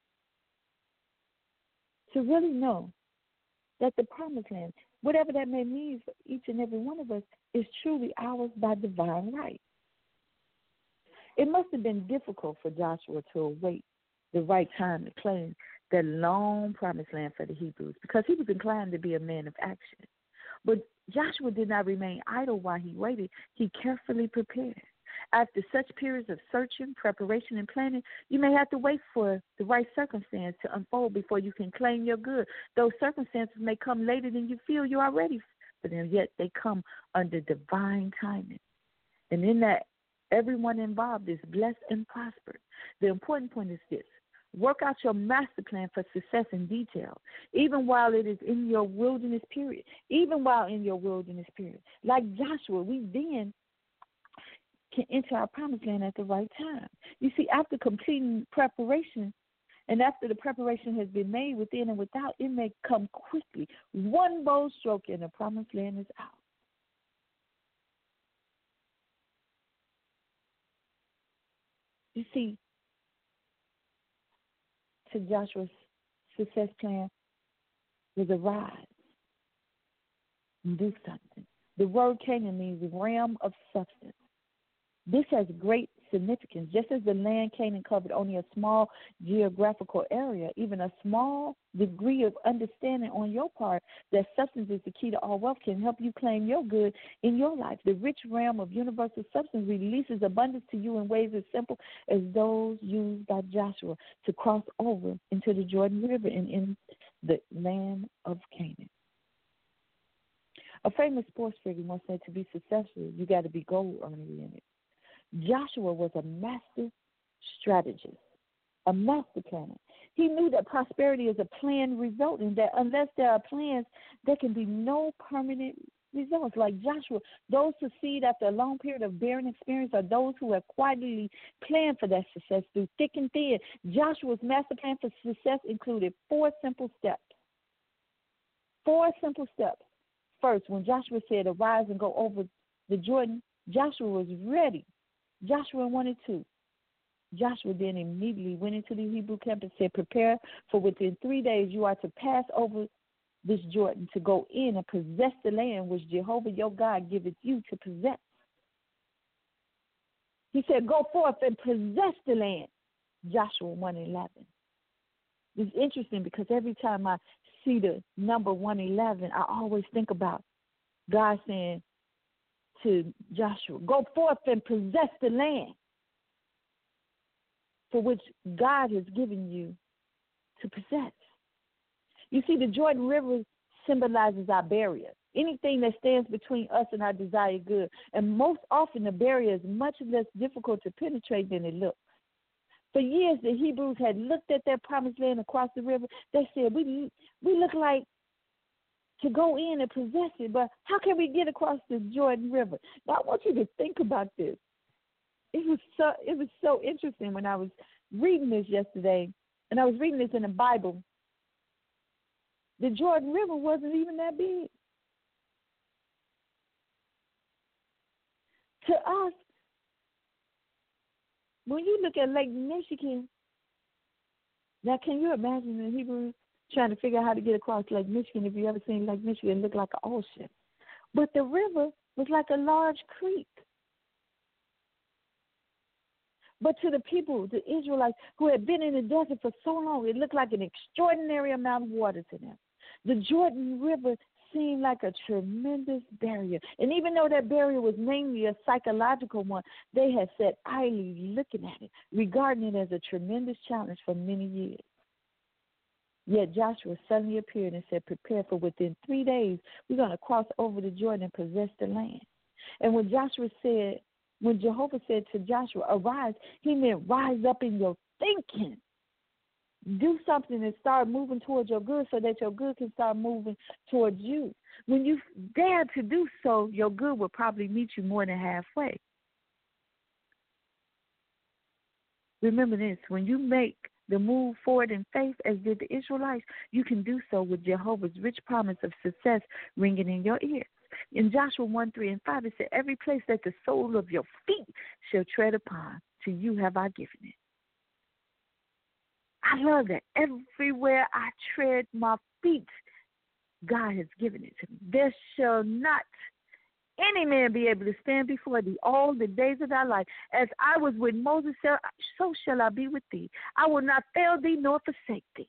To really know that the promised land, whatever that may mean for each and every one of us, is truly ours by divine right. It must have been difficult for Joshua to await the right time to claim that long promised land for the Hebrews, because he was inclined to be a man of action. But Joshua did not remain idle while he waited. He carefully prepared. After such periods of searching, preparation, and planning, you may have to wait for the right circumstance to unfold before you can claim your good. Those circumstances may come later than you feel you are ready for them, yet they come under divine timing. And in that, everyone involved is blessed and prospered. The important point is this. Work out your master plan for success in detail, even while it is in your wilderness period, even while in your wilderness period. Like Joshua, we then can enter our promised land at the right time. You see, after completing preparation, and after the preparation has been made within and without, it may come quickly. One bold stroke and the promised land is out. You see, to Joshua's success plan was arise and do something. The word Canaan means realm of substance. This has great significance. Just as the land Canaan covered only a small geographical area, even a small degree of understanding on your part that substance is the key to all wealth can help you claim your good in your life. The rich realm of universal substance releases abundance to you in ways as simple as those used by Joshua to cross over into the Jordan River and in the land of Canaan. A famous sports figure once said, to be successful, you got to be goal-oriented. Joshua was a master strategist, a master planner. He knew that prosperity is a planned result and that unless there are plans, there can be no permanent results. Like Joshua, those who succeed after a long period of barren experience are those who have quietly planned for that success through thick and thin. Joshua's master plan for success included four simple steps. Four simple steps. First, when Joshua said, arise and go over the Jordan, Joshua was ready. Joshua one and two. Joshua then immediately went into the Hebrew camp and said, prepare, for within three days you are to pass over this Jordan to go in and possess the land which Jehovah your God giveth you to possess. He said, go forth and possess the land. Joshua one eleven. It's interesting because every time I see the number one eleven, I always think about God saying to Joshua, go forth and possess the land for which God has given you to possess. You see, the Jordan River symbolizes our barrier, anything that stands between us and our desired good. And most often the barrier is much less difficult to penetrate than it looks. For years, the Hebrews had looked at their promised land across the river. They said, we, we look like to go in and possess it, but how can we get across the Jordan River? Now, I want you to think about this. It was so it was so interesting when I was reading this yesterday, and I was reading this in the Bible. The Jordan River wasn't even that big. To us, when you look at Lake Michigan, now can you imagine the Hebrews trying to figure out how to get across Lake Michigan? If you ever seen Lake Michigan, it looked like an ocean. But the river was like a large creek. But to the people, the Israelites, who had been in the desert for so long, it looked like an extraordinary amount of water to them. The Jordan River seemed like a tremendous barrier. And even though that barrier was mainly a psychological one, they had sat idly looking at it, regarding it as a tremendous challenge for many years. Yet Joshua suddenly appeared and said, prepare, for within three days we're going to cross over the Jordan and possess the land. And when Joshua said, when Jehovah said to Joshua, arise, he meant rise up in your thinking. Do something and start moving towards your good so that your good can start moving towards you. When you dare to do so, your good will probably meet you more than halfway. Remember this, when you make the move forward in faith, as did the Israelites, you can do so with Jehovah's rich promise of success ringing in your ears. In Joshua one, three, and five, it said, every place that the sole of your feet shall tread upon, to you have I given it. I love that. Everywhere I tread my feet, God has given it to me. There shall not any man be able to stand before thee all the days of thy life. As I was with Moses, so shall I be with thee. I will not fail thee nor forsake thee.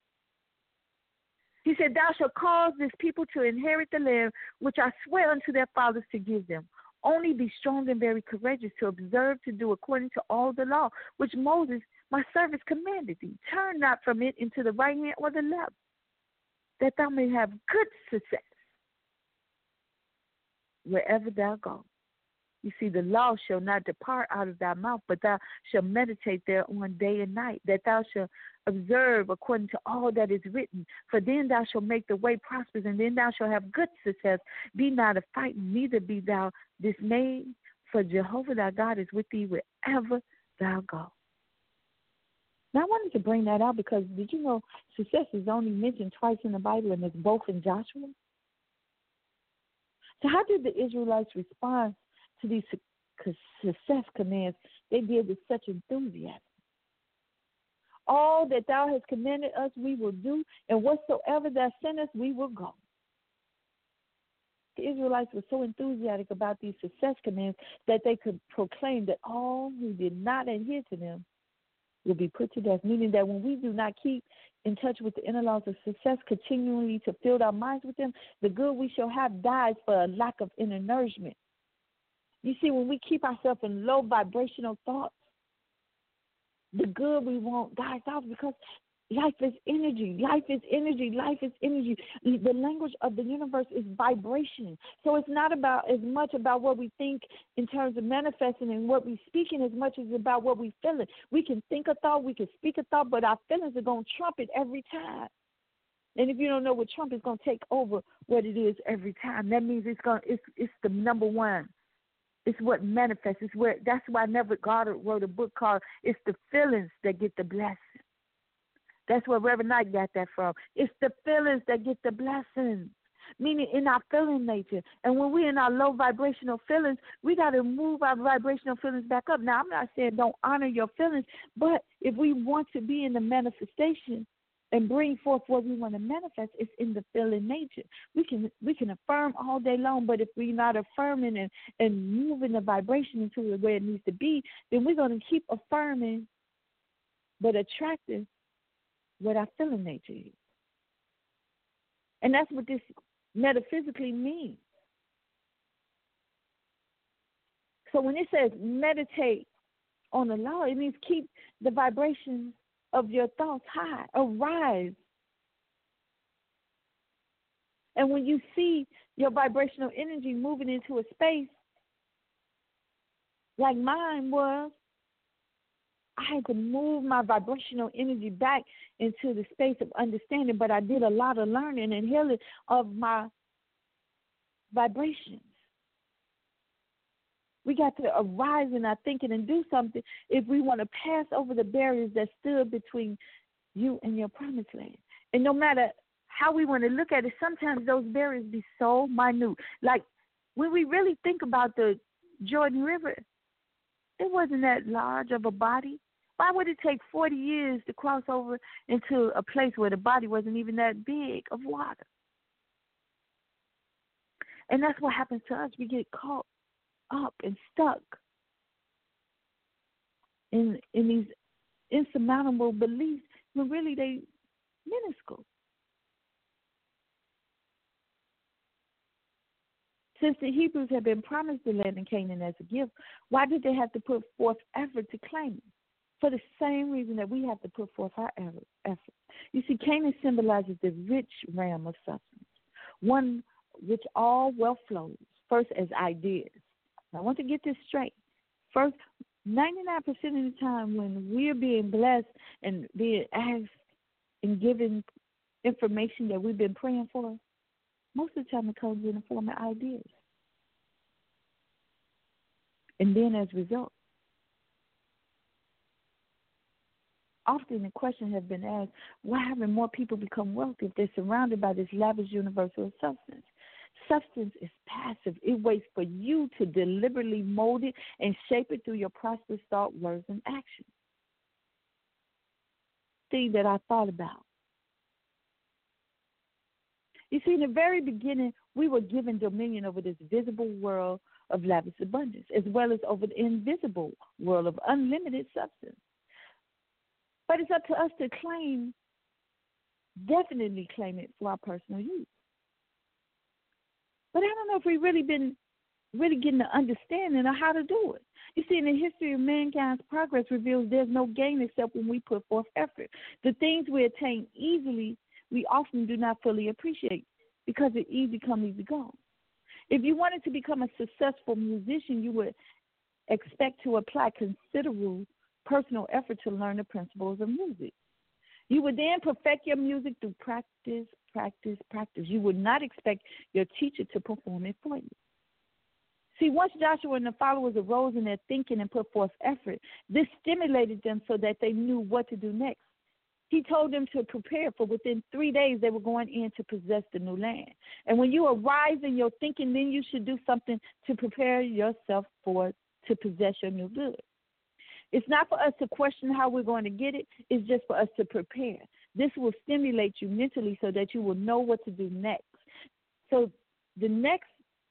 He said, thou shalt cause this people to inherit the land which I swear unto their fathers to give them. Only be strong and very courageous to observe to do according to all the law, which Moses, my servant, commanded thee. Turn not from it into the right hand or the left, that thou may have good success wherever thou goest. You see, the law shall not depart out of thy mouth, but thou shalt meditate thereon day and night, that thou shalt observe according to all that is written. For then thou shalt make the way prosperous, and then thou shalt have good success. Be not affrighted, neither be thou dismayed, for Jehovah thy God is with thee wherever thou go. Now, I wanted to bring that out because did you know success is only mentioned twice in the Bible, and it's both in Joshua? So how did the Israelites respond to these success commands? They did with such enthusiasm. All that thou hast commanded us we will do, and whatsoever thou sendest we will go. The Israelites were so enthusiastic about these success commands that they could proclaim that all who did not adhere to them will be put to death, meaning that when we do not keep in touch with the inner laws of success, continually to fill our minds with them, the good we shall have dies for a lack of inner nourishment. You see, when we keep ourselves in low vibrational thoughts, the good we want dies off because life is energy. Life is energy. Life is energy. The language of the universe is vibration. So it's not about as much about what we think in terms of manifesting and what we're speaking as much as about what we're feeling. We can think a thought, we can speak a thought, but our feelings are going to trump it every time. And if you don't know what Trump is going to take over what it is every time, that means it's going it's it's the number one. It's what manifests. It's where that's why Neville Goddard wrote a book called "It's the Feelings That Get the Blessing." That's where Reverend Knight got that from. It's the feelings that get the blessings, meaning in our feeling nature. And when we're in our low vibrational feelings, we got to move our vibrational feelings back up. Now, I'm not saying don't honor your feelings, but if we want to be in the manifestation and bring forth what we want to manifest, it's in the feeling nature. We can we can affirm all day long, but if we're not affirming and, and moving the vibration into where it needs to be, then we're going to keep affirming but attracting what our feeling nature is. And that's what this metaphysically means. So when it says meditate on the law, it means keep the vibration of your thoughts high, arise. And when you see your vibrational energy moving into a space like mine was, I had to move my vibrational energy back into the space of understanding, but I did a lot of learning and healing of my vibrations. We got to arise in our thinking and do something if we want to pass over the barriers that stood between you and your promised land. And no matter how we want to look at it, sometimes those barriers be so minute. Like when we really think about the Jordan River, it wasn't that large of a body. Why would it take forty years to cross over into a place where the body wasn't even that big of water? And that's what happens to us. We get caught up and stuck in in these insurmountable beliefs when really they minuscule. Since the Hebrews had been promised the land in Canaan as a gift, why did they have to put forth effort to claim it? For the same reason that we have to put forth our effort. You see, Canaan symbolizes the rich realm of substance, one which all wealth flows, first as ideas. I want to get this straight. First, ninety-nine percent of the time when we're being blessed and being asked and given information that we've been praying for, most of the time it comes in the form of ideas. And then as a result, often the question has been asked, why haven't more people become wealthy if they're surrounded by this lavish universal substance? Substance is passive. It waits for you to deliberately mold it and shape it through your prosperous thought, words, and actions. Thing that I thought about. You see, in the very beginning, we were given dominion over this visible world of lavish abundance, as well as over the invisible world of unlimited substance. But it's up to us to claim, definitely claim it for our personal use. But I don't know if we've really been really getting the understanding of how to do it. You see, in the history of mankind's progress reveals there's no gain except when we put forth effort. The things we attain easily, we often do not fully appreciate because it easy come, easy go. If you wanted to become a successful musician, you would expect to apply considerable personal effort to learn the principles of music. You would then perfect your music through practice, practice, practice. You would not expect your teacher to perform it for you. See, once Joshua and the followers arose in their thinking and put forth effort, this stimulated them so that they knew what to do next. He told them to prepare, for within three days they were going in to possess the new land. And when you arise in your thinking, then you should do something to prepare yourself for to possess your new good. It's not for us to question how we're going to get it. It's just for us to prepare. This will stimulate you mentally so that you will know what to do next. So the next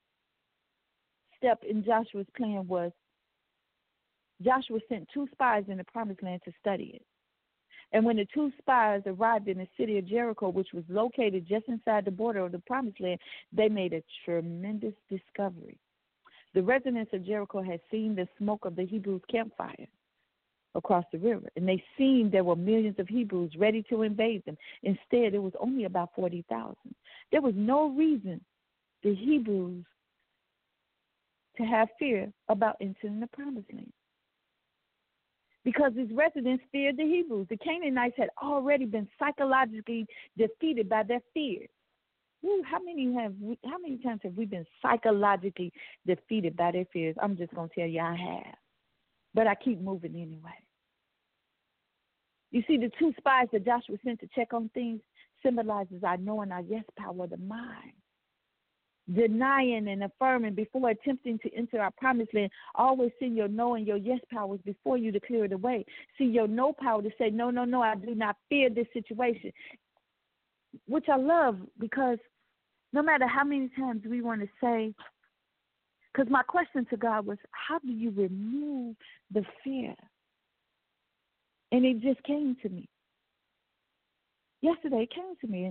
step in Joshua's plan was Joshua sent two spies in the promised land to study it. And when the two spies arrived in the city of Jericho, which was located just inside the border of the promised land, they made a tremendous discovery. The residents of Jericho had seen the smoke of the Hebrews' campfire across the river, and they seen there were millions of Hebrews ready to invade them. Instead, it was only about forty thousand. There was no reason the Hebrews to have fear about entering the promised land, because these residents feared the Hebrews. The Canaanites had already been psychologically defeated by their fears. Ooh, how many have we, how many times have we been psychologically defeated by their fears? I'm just going to tell you I have. But I keep moving anyway. You see, the two spies that Joshua sent to check on things symbolizes our knowing our yes power of the mind. Denying and affirming before attempting to enter our promised land. Always send your no and your yes powers before you to clear it away. See your no power to say, no, no, no, I do not fear this situation. Which I love, because no matter how many times we want to say, because my question to God was, how do you remove the fear? And it just came to me. Yesterday it came to me. And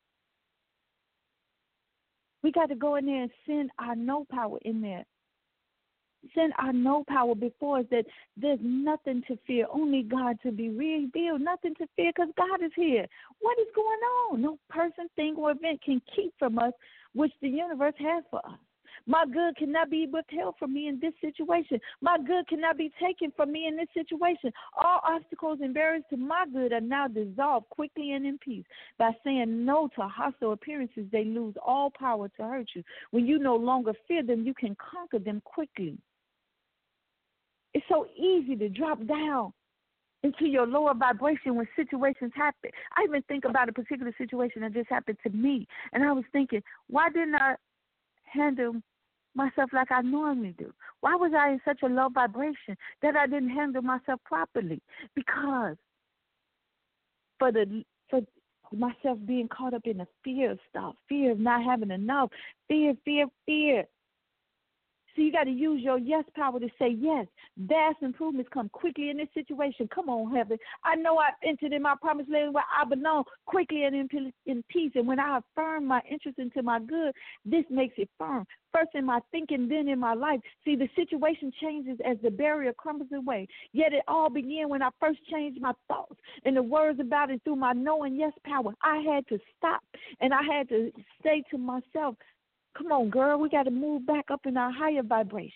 we got to go in there and send our no power in there. Send our no power before us, that there's nothing to fear, only God to be revealed, nothing to fear because God is here. What is going on? No person, thing, or event can keep from us which the universe has for us. My good cannot be withheld from me in this situation. My good cannot be taken from me in this situation. All obstacles and barriers to my good are now dissolved quickly and in peace. By saying no to hostile appearances, they lose all power to hurt you. When you no longer fear them, you can conquer them quickly. It's so easy to drop down into your lower vibration when situations happen. I even think about a particular situation that just happened to me, and I was thinking, why didn't I handle myself like I normally do? Why was I in such a low vibration that I didn't handle myself properly? Because for the for myself being caught up in the fear of stuff, fear of not having enough, fear, fear, fear. So you got to use your yes power to say yes. Vast improvements come quickly in this situation. Come on, heaven. I know I've entered in my promised land where I belong quickly and in, in peace. And when I affirm my interest into my good, this makes it firm. First in my thinking, then in my life. See, the situation changes as the barrier crumbles away. Yet it all began when I first changed my thoughts and the words about it through my knowing yes power. I had to stop, and I had to say to myself, come on, girl, we got to move back up in our higher vibration.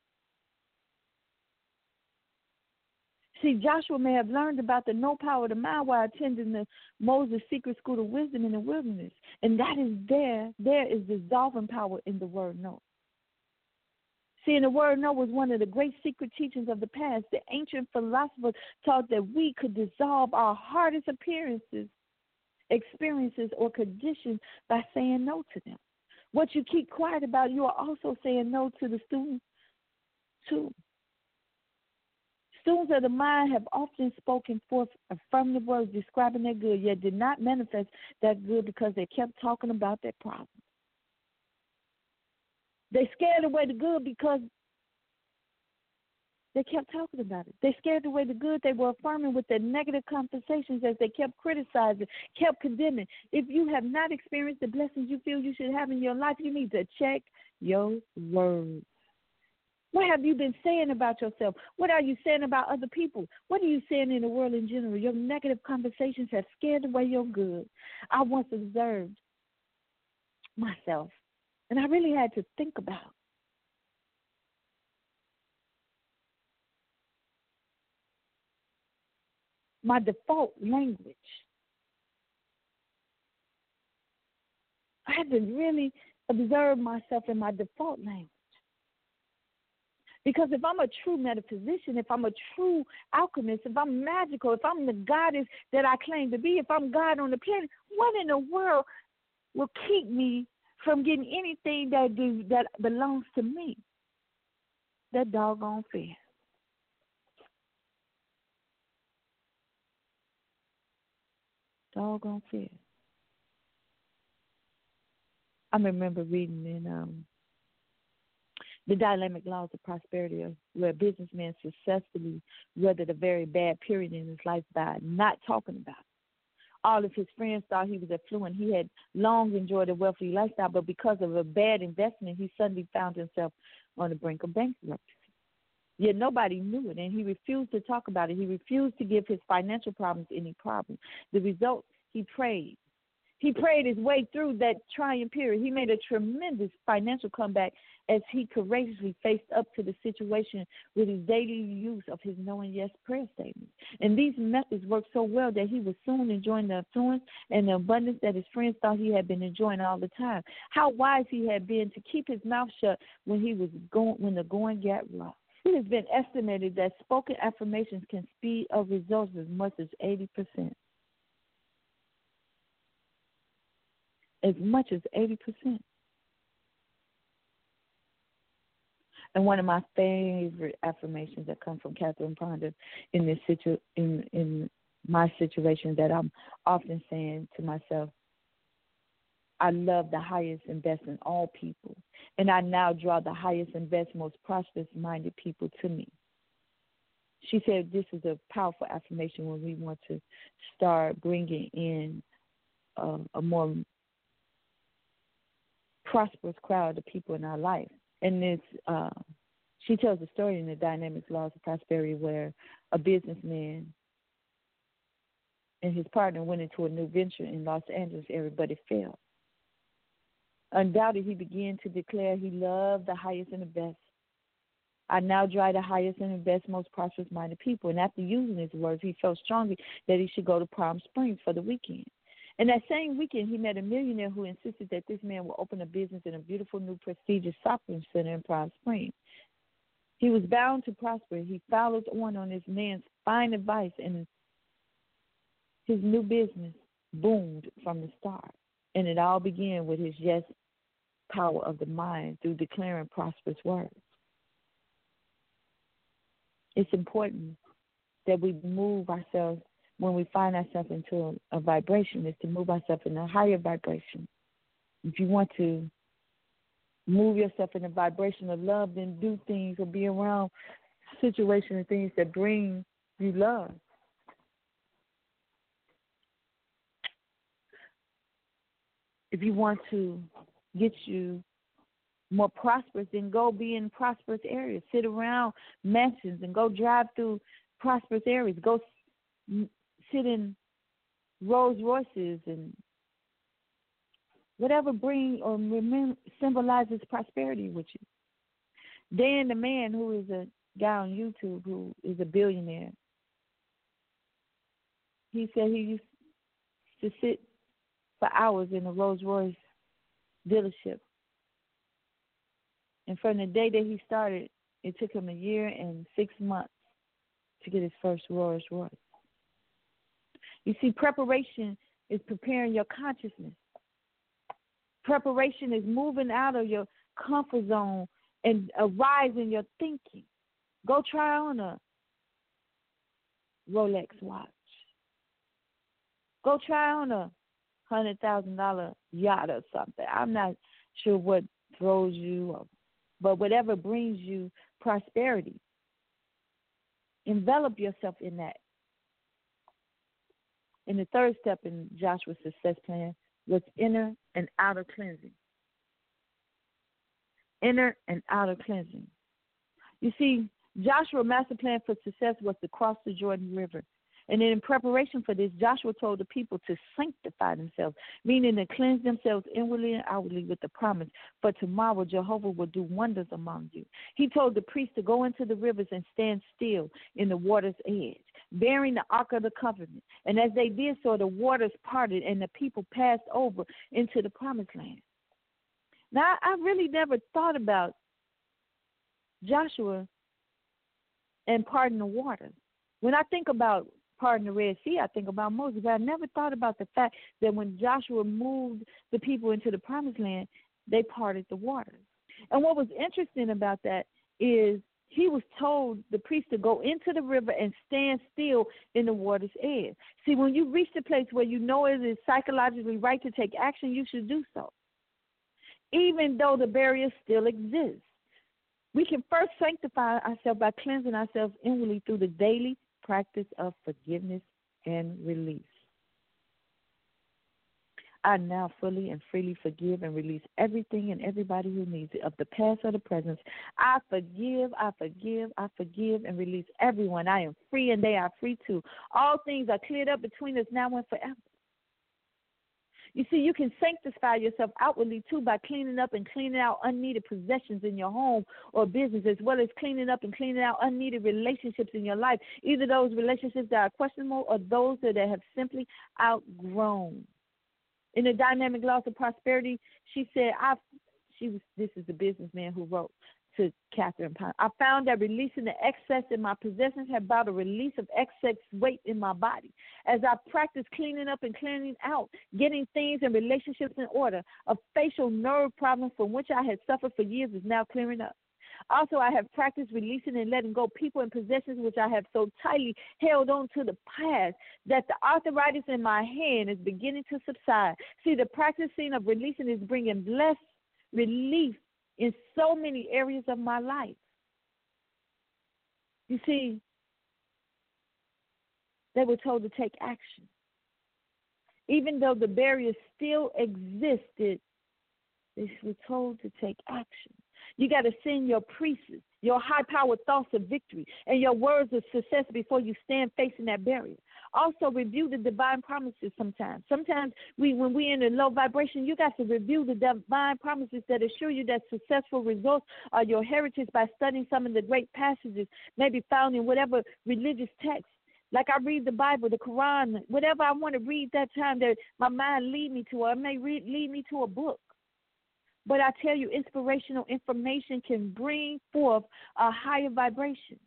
See, Joshua may have learned about the no power of the mind while attending the Moses Secret School of Wisdom in the wilderness. And that is there. There is dissolving power in the word no. See, and the word no was one of the great secret teachings of the past. The ancient philosophers taught that we could dissolve our hardest appearances, experiences, or conditions by saying no to them. What you keep quiet about, you are also saying no to the students, too. Students of the mind have often spoken forth affirmative words describing their good, yet did not manifest that good because they kept talking about their problems. They scared away the good because They kept talking about it. They scared away the good. They were affirming with their negative conversations as they kept criticizing, kept condemning. If you have not experienced the blessings you feel you should have in your life, you need to check your words. What have you been saying about yourself? What are you saying about other people? What are you saying in the world in general? Your negative conversations have scared away your good. I once observed myself, and I really had to think about my default language. I had to really observe myself in my default language. Because if I'm a true metaphysician, if I'm a true alchemist, if I'm magical, if I'm the goddess that I claim to be, if I'm God on the planet, what in the world will keep me from getting anything that do, that belongs to me? That doggone fear. Doggone fear. I remember reading in um, The Dynamic Laws of Prosperity, where a businessman successfully weathered a very bad period in his life by not talking about it. All of his friends thought he was affluent. He had long enjoyed a wealthy lifestyle, but because of a bad investment, he suddenly found himself on the brink of bankruptcy. Yet nobody knew it, and he refused to talk about it. He refused to give his financial problems any problem. The result, he prayed. He prayed his way through that trying period. He made a tremendous financial comeback as he courageously faced up to the situation with his daily use of his knowing yes prayer statements. And these methods worked so well that he was soon enjoying the affluence and the abundance that his friends thought he had been enjoying all the time. How wise he had been to keep his mouth shut when he was going when the going got rough. It has been estimated that spoken affirmations can speed up results as much as eighty percent. As much as eighty percent. And one of my favorite affirmations that come from Catherine Ponder in this situ in in my situation that I'm often saying to myself, I love the highest and best in all people, and I now draw the highest and best, most prosperous-minded people to me. She said this is a powerful affirmation when we want to start bringing in uh, a more prosperous crowd of people in our life. And this, uh, she tells a story in the Dynamic Laws of Prosperity where a businessman and his partner went into a new venture in Los Angeles area, but it failed. Undoubtedly, he began to declare he loved the highest and the best. I now drive the highest and the best, most prosperous-minded people. And after using his words, he felt strongly that he should go to Palm Springs for the weekend. And that same weekend, he met a millionaire who insisted that this man would open a business in a beautiful new prestigious shopping center in Palm Springs. He was bound to prosper. He followed on on this man's fine advice, and his new business boomed from the start. And it all began with his yes power of the mind through declaring prosperous words. It's important that we move ourselves when we find ourselves into a, a vibration, is to move ourselves in a higher vibration. If you want to move yourself in a vibration of love, then do things or be around situations and things that bring you love. If you want to get you more prosperous, then go be in prosperous areas. Sit around mansions and go drive through prosperous areas. Go sit in Rolls Royces and whatever bring or remember, symbolizes prosperity with you. Dan, the man who is a guy on YouTube who is a billionaire, he said he used to sit for hours in a Rolls Royce dealership. And from the day that he started, it took him a year and six months to get his first Rolls Royce. You see, preparation is preparing your consciousness. Preparation is moving out of your comfort zone and arising your thinking. Go try on a Rolex watch. Go try on a one hundred thousand dollars yacht or something. I'm not sure what throws you, or, but whatever brings you prosperity. envelop yourself in that. And the third step in Joshua's success plan was inner and outer cleansing. Inner and outer cleansing. You see, Joshua's master plan for success was to cross the Jordan River. And then in preparation for this, Joshua told the people to sanctify themselves, meaning to cleanse themselves inwardly and outwardly with the promise, for tomorrow Jehovah will do wonders among you. He told the priests to go into the rivers and stand still in the water's edge, bearing the Ark of the Covenant. And as they did so, the waters parted and the people passed over into the promised land. Now, I really never thought about Joshua and parting the waters. When I think about parting the Red Sea, I think about Moses, but I never thought about the fact that when Joshua moved the people into the promised land, they parted the waters. And what was interesting about that is he was told, the priest, to go into the river and stand still in the water's edge. See, when you reach the place where you know it is psychologically right to take action, you should do so, even though the barrier still exists. We can first sanctify ourselves by cleansing ourselves inwardly through the daily practice of forgiveness and release. I now fully and freely forgive and release everything and everybody who needs it, of the past or the present. I forgive, I forgive, I forgive and release everyone. I am free and they are free too. All things are cleared up between us now and forever. You see, you can sanctify yourself outwardly, too, by cleaning up and cleaning out unneeded possessions in your home or business, as well as cleaning up and cleaning out unneeded relationships in your life, either those relationships that are questionable or those that have simply outgrown. In the Dynamic Laws of Prosperity, she said, I, she was, this is the businessman who wrote to Catherine Pine. I found that releasing the excess in my possessions had brought a release of excess weight in my body. As I practiced cleaning up and cleaning out, getting things and relationships in order, a facial nerve problem from which I had suffered for years is now clearing up. Also, I have practiced releasing and letting go people and possessions which I have so tightly held on to the past that the arthritis in my hand is beginning to subside. See, the practicing of releasing is bringing blessed relief in so many areas of my life. You see, they were told to take action. Even though the barrier still existed, they were told to take action. You got to send your priests, your high-powered thoughts of victory, and your words of success before you stand facing that barrier. Also, review the divine promises sometimes. Sometimes we, when we're in a low vibration, you got to review the divine promises that assure you that successful results are your heritage by studying some of the great passages maybe found in whatever religious text. Like I read the Bible, the Quran, whatever I want to read that time that my mind lead me to, or it may read, lead me to a book. But I tell you, inspirational information can bring forth a higher vibration.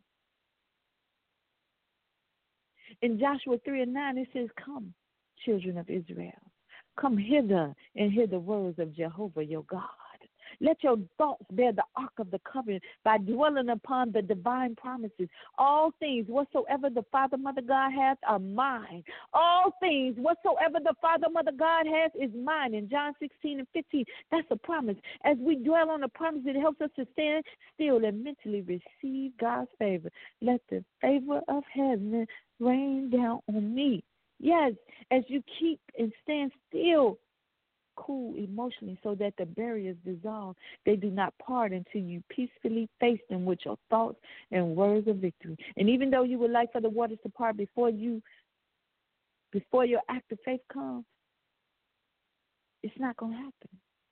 In Joshua three and nine, it says, come, children of Israel, come hither and hear the words of Jehovah your God. Let your thoughts bear the ark of the covenant by dwelling upon the divine promises. All things whatsoever the Father, Mother, God hath are mine. All things whatsoever the Father, Mother, God hath is mine. In John sixteen and fifteen, that's a promise. As we dwell on the promise, it helps us to stand still and mentally receive God's favor. Let the favor of heaven rain down on me. Yes, as you keep and stand still, cool emotionally, so that the barriers dissolve. They do not part until you peacefully face them with your thoughts and words of victory. And even though you would like for the waters to part before you, before your act of faith comes, it's not going to happen.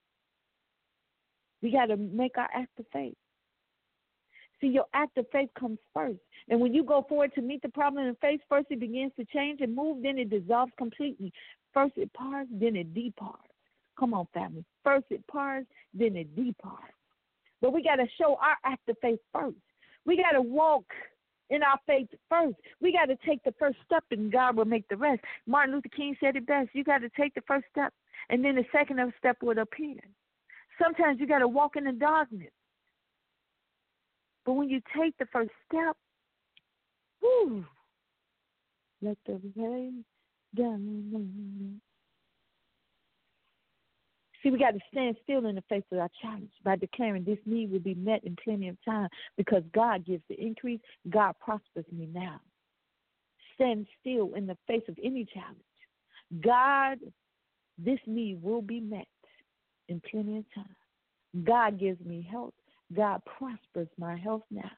We got to make our act of faith. See, your act of faith comes first. And when you go forward to meet the problem in faith, first it begins to change and move, then it dissolves completely. First it parts, then it departs. Come on, family. First it parts, then it departs. But we got to show our act of faith first. We got to walk in our faith first. We got to take the first step, and God will make the rest. Martin Luther King said it best. You got to take the first step, and then the second step will appear. Sometimes you got to walk in the darkness. But when you take the first step, whoo, let the rain down. See, we got to stand still in the face of our challenge by declaring this need will be met in plenty of time because God gives the increase. God prospers me now. Stand still in the face of any challenge. God, this need will be met in plenty of time. God gives me health. God prospers my health now.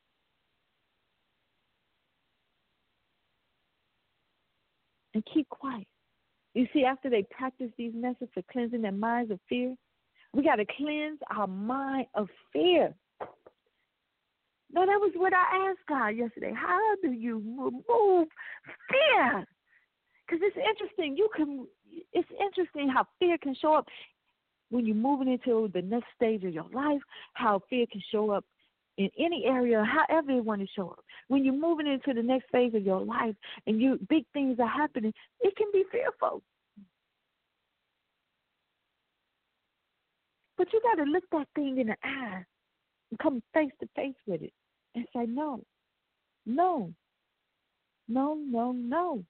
And keep quiet. You see, after they practice these methods for cleansing their minds of fear, we got to cleanse our mind of fear. No, that was what I asked God yesterday. How do you remove fear? Because it's interesting. You can. It's interesting how fear can show up when you're moving into the next stage of your life. How fear can show up in any area, however you want to show up. When you're moving into the next phase of your life and you big things are happening, it can be fearful. But you got to look that thing in the eye and come face to face with it and say, no, no, no, no, no.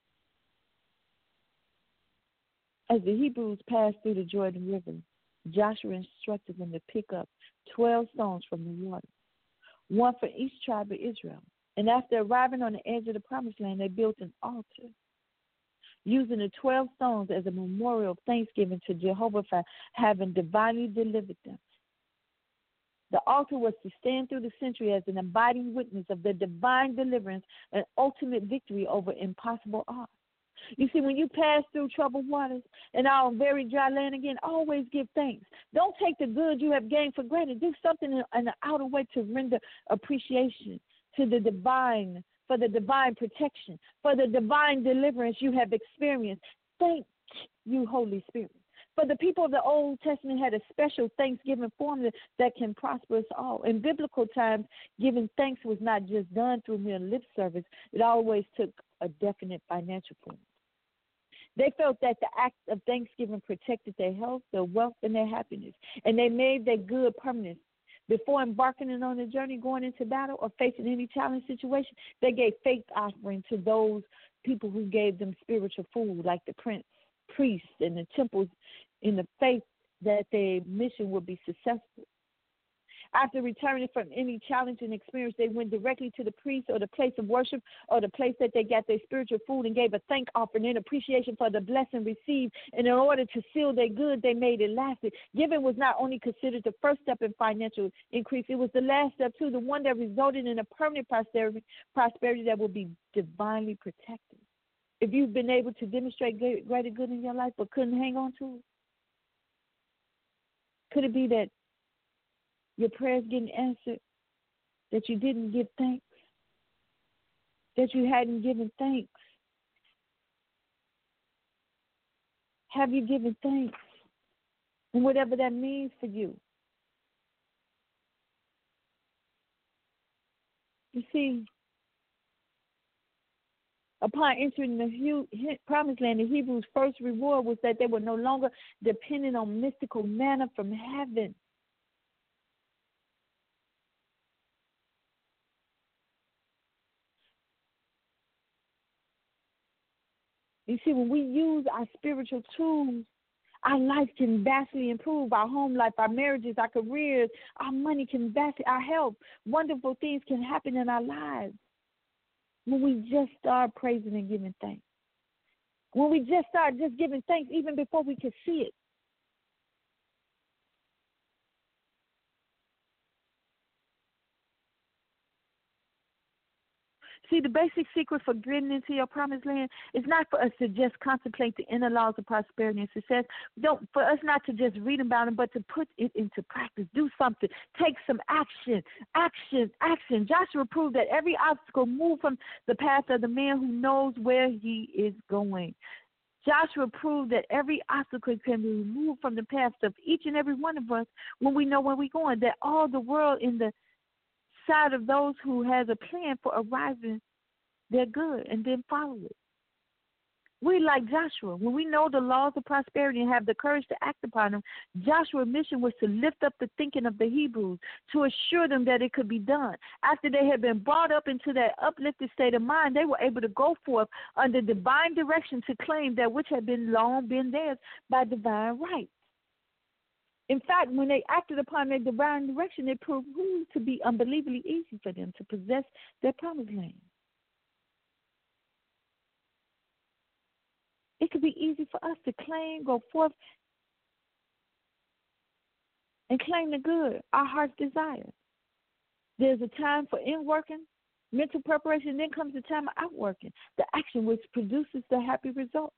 As the Hebrews passed through the Jordan River, Joshua instructed them to pick up twelve stones from the water, one for each tribe of Israel. And after arriving on the edge of the promised land, they built an altar, using the twelve stones as a memorial of thanksgiving to Jehovah for having divinely delivered them. The altar was to stand through the century as an abiding witness of the divine deliverance and ultimate victory over impossible odds. You see, when you pass through troubled waters and our very dry land again, always give thanks. Don't take the good you have gained for granted. Do something in an outer way to render appreciation to the divine, for the divine protection, for the divine deliverance you have experienced. Thank you, Holy Spirit. For the people of the Old Testament had a special thanksgiving formula that can prosper us all. In biblical times, giving thanks was not just done through mere lip service. It always took a definite financial form. They felt that the act of thanksgiving protected their health, their wealth, and their happiness, and they made their good permanent. Before embarking on a journey, going into battle, or facing any challenge situation, they gave faith offering to those people who gave them spiritual food, like the prince, priests, and the temples, in the faith that their mission would be successful. After returning from any challenging experience, they went directly to the priest or the place of worship or the place that they got their spiritual food and gave a thank offering in appreciation for the blessing received. And in order to seal their good, they made it lasting. Giving was not only considered the first step in financial increase, it was the last step too, the one that resulted in a permanent prosperity, prosperity that will be divinely protected. If you've been able to demonstrate greater good in your life but couldn't hang on to it, could it be that your prayers getting answered, that you didn't give thanks, that you hadn't given thanks? Have you given thanks? And whatever that means for you. You see, upon entering the promised land, the Hebrews' first reward was that they were no longer dependent on mystical manna from heaven. You see, when we use our spiritual tools, our life can vastly improve. Our home life, our marriages, our careers, our money can vastly, our health. Wonderful things can happen in our lives when we just start praising and giving thanks. When we just start just giving thanks even before we can see it. See, the basic secret for getting into your promised land is not for us to just contemplate the inner laws of prosperity and success. Don't for us not to just read about them, but to put it into practice. Do something. Take some action. Action. Action. Joshua proved that every obstacle moved from the path of the man who knows where he is going. Joshua proved that every obstacle can be removed from the path of each and every one of us when we know where we're going. That all the world in the side of those who has a plan for arriving, they're good, and then follow it. We like Joshua. When we know the laws of prosperity and have the courage to act upon them, Joshua's mission was to lift up the thinking of the Hebrews, to assure them that it could be done. After they had been brought up into that uplifted state of mind, they were able to go forth under divine direction to claim that which had been long been theirs by divine right. In fact, when they acted upon their divine direction, it proved to be unbelievably easy for them to possess their promised land. It could be easy for us to claim, go forth, and claim the good our hearts desire. There's a time for in-working, mental preparation, then comes the time of outworking, the action which produces the happy result.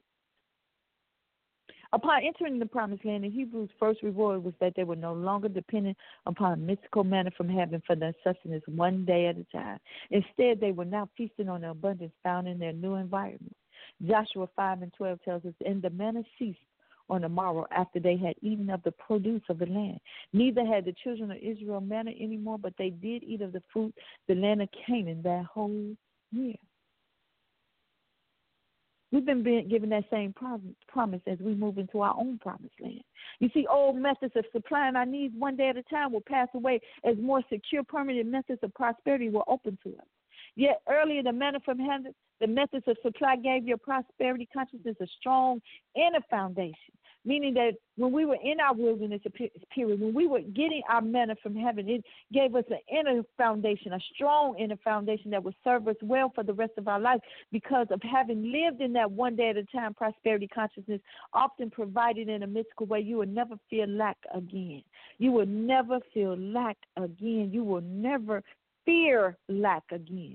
Upon entering the promised land, the Hebrews' first reward was that they were no longer dependent upon mystical manna from heaven for their sustenance one day at a time. Instead, they were now feasting on the abundance found in their new environment. Joshua five and twelve tells us, and the manna ceased on the morrow after they had eaten of the produce of the land. Neither had the children of Israel manna anymore, but they did eat of the fruit, the land of Canaan, that whole year. We've been being given that same promise as we move into our own promised land. You see, old methods of supplying our needs one day at a time will pass away as more secure, permanent methods of prosperity were open to us. Yet earlier, the manna from heaven, the methods of supply gave your prosperity consciousness a strong inner foundation, meaning that when we were in our wilderness period, when we were getting our manna from heaven, it gave us an inner foundation, a strong inner foundation that would serve us well for the rest of our life because of having lived in that one day at a time prosperity consciousness, often provided in a mystical way. You will never feel lack again. You will never feel lack again. You will never fear lack again.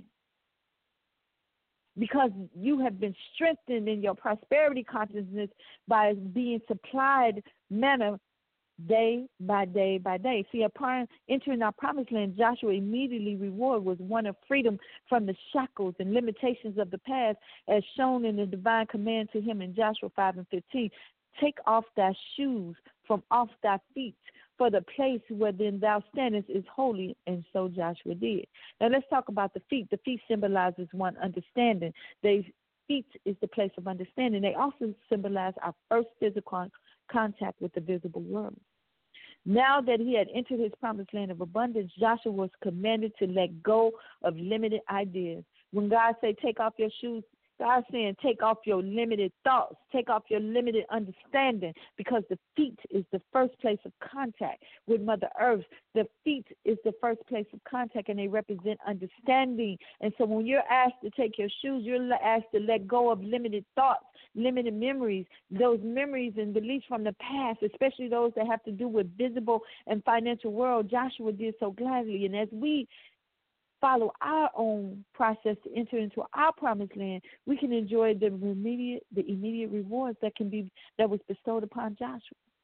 Because you have been strengthened in your prosperity consciousness by being supplied manna day by day by day. See, upon entering our promised land, Joshua immediately reward was one of freedom from the shackles and limitations of the past, as shown in the divine command to him in Joshua five and fifteen. Take off thy shoes from off thy feet, for the place wherein thou standest is holy, and so Joshua did. Now let's talk about the feet. The feet symbolizes one understanding. The feet is the place of understanding. They also symbolize our first physical contact with the visible world. Now that he had entered his promised land of abundance, Joshua was commanded to let go of limited ideas. When God said, take off your shoes, God's saying, take off your limited thoughts, take off your limited understanding, because the feet is the first place of contact with Mother Earth. The feet is the first place of contact, and they represent understanding. And so when you're asked to take your shoes, you're asked to let go of limited thoughts, limited memories, those memories and beliefs from the past, especially those that have to do with visible and financial world. Joshua did so gladly. And as we follow our own process to enter into our promised land, we can enjoy the immediate, the immediate rewards that can be that was bestowed upon Joshua.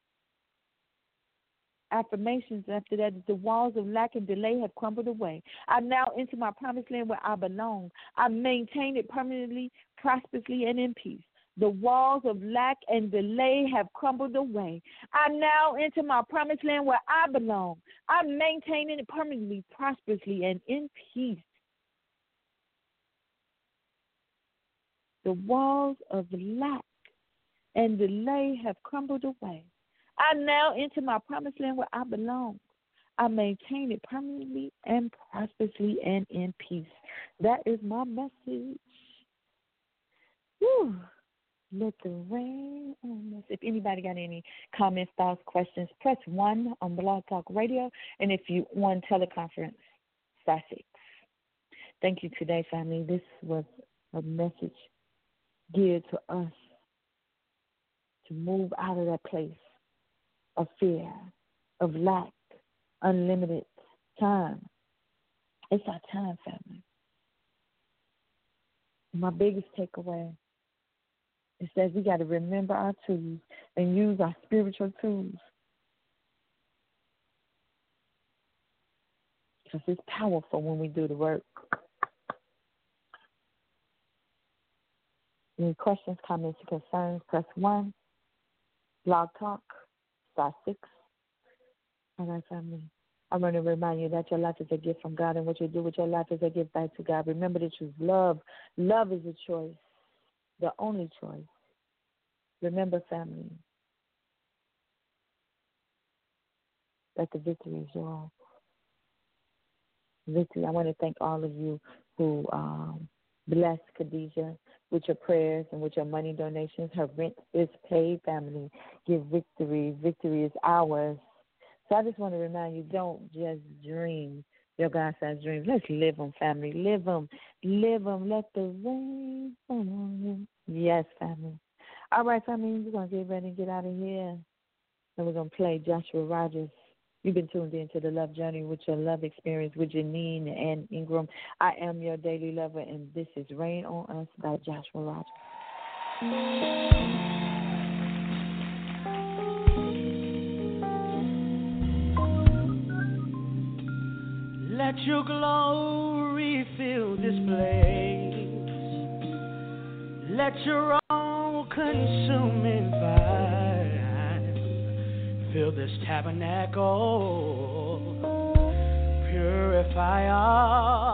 Affirmations after that is the walls of lack and delay have crumbled away. I now enter my promised land where I belong. I maintain it permanently, prosperously, and in peace. The walls of lack and delay have crumbled away. I now enter my promised land where I belong. I'm maintaining it permanently, prosperously, and in peace. The walls of lack and delay have crumbled away. I now enter my promised land where I belong. I maintain it permanently and prosperously and in peace. That is my message. Whew. Let the rain on us. If anybody got any comments, thoughts, questions, press one on Blog Talk Radio. And if you on teleconference, star six. Thank you today, family. This was a message geared to us to move out of that place of fear, of lack, unlimited time. It's our time, family. My biggest takeaway, it says we got to remember our tools and use our spiritual tools. Because it's powerful when we do the work. Any questions, comments, or concerns, press one. Blog Talk, star six. All right, family. I want to remind you that your life is a gift from God, and what you do with your life is a gift back to God. Remember to choose love. Love is a choice. The only choice. Remember, family, that the victory is yours. Victory. I want to thank all of you who um, blessed Khadijah with your prayers and with your money donations. Her rent is paid, family. Give victory. Victory is ours. So I just want to remind you, don't just dream your God-sized dreams. Let's live them, family. Live them. Live them. Let the rain fall on you. Yes, family. All right, family, we're going to get ready and get out of here. And we're going to play Joshua Rogers. You've been tuned in to the Love Journey with your love experience with Janine and Ingram. I am your daily lover, and this is Rain on Us by Joshua Rogers. Let your glory fill this place. Let your all-consuming fire fill this tabernacle. Purify our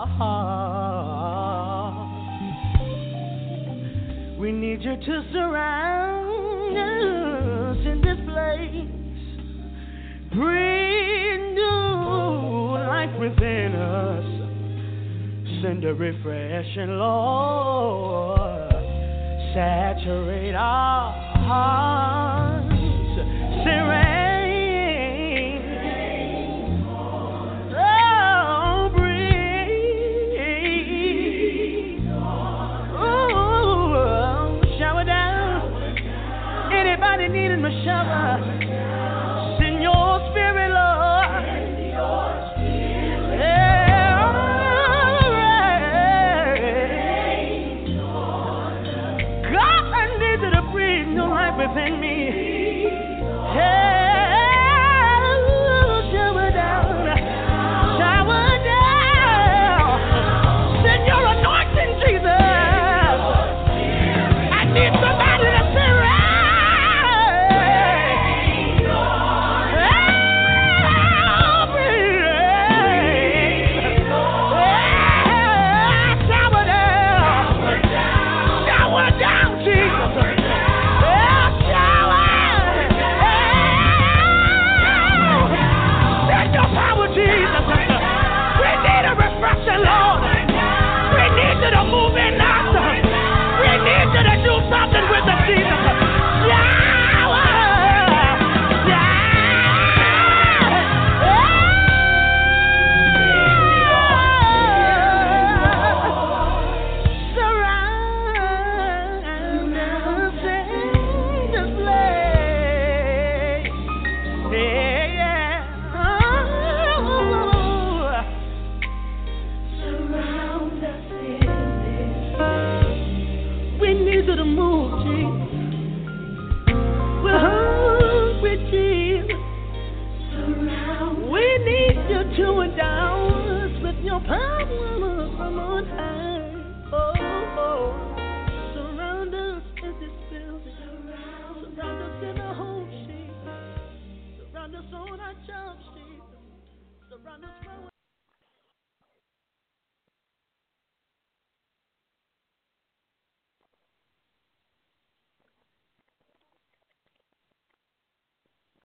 hearts. We need you to surround us in this place. Breathe new life within us. Send a refreshing, Lord. Saturate our hearts.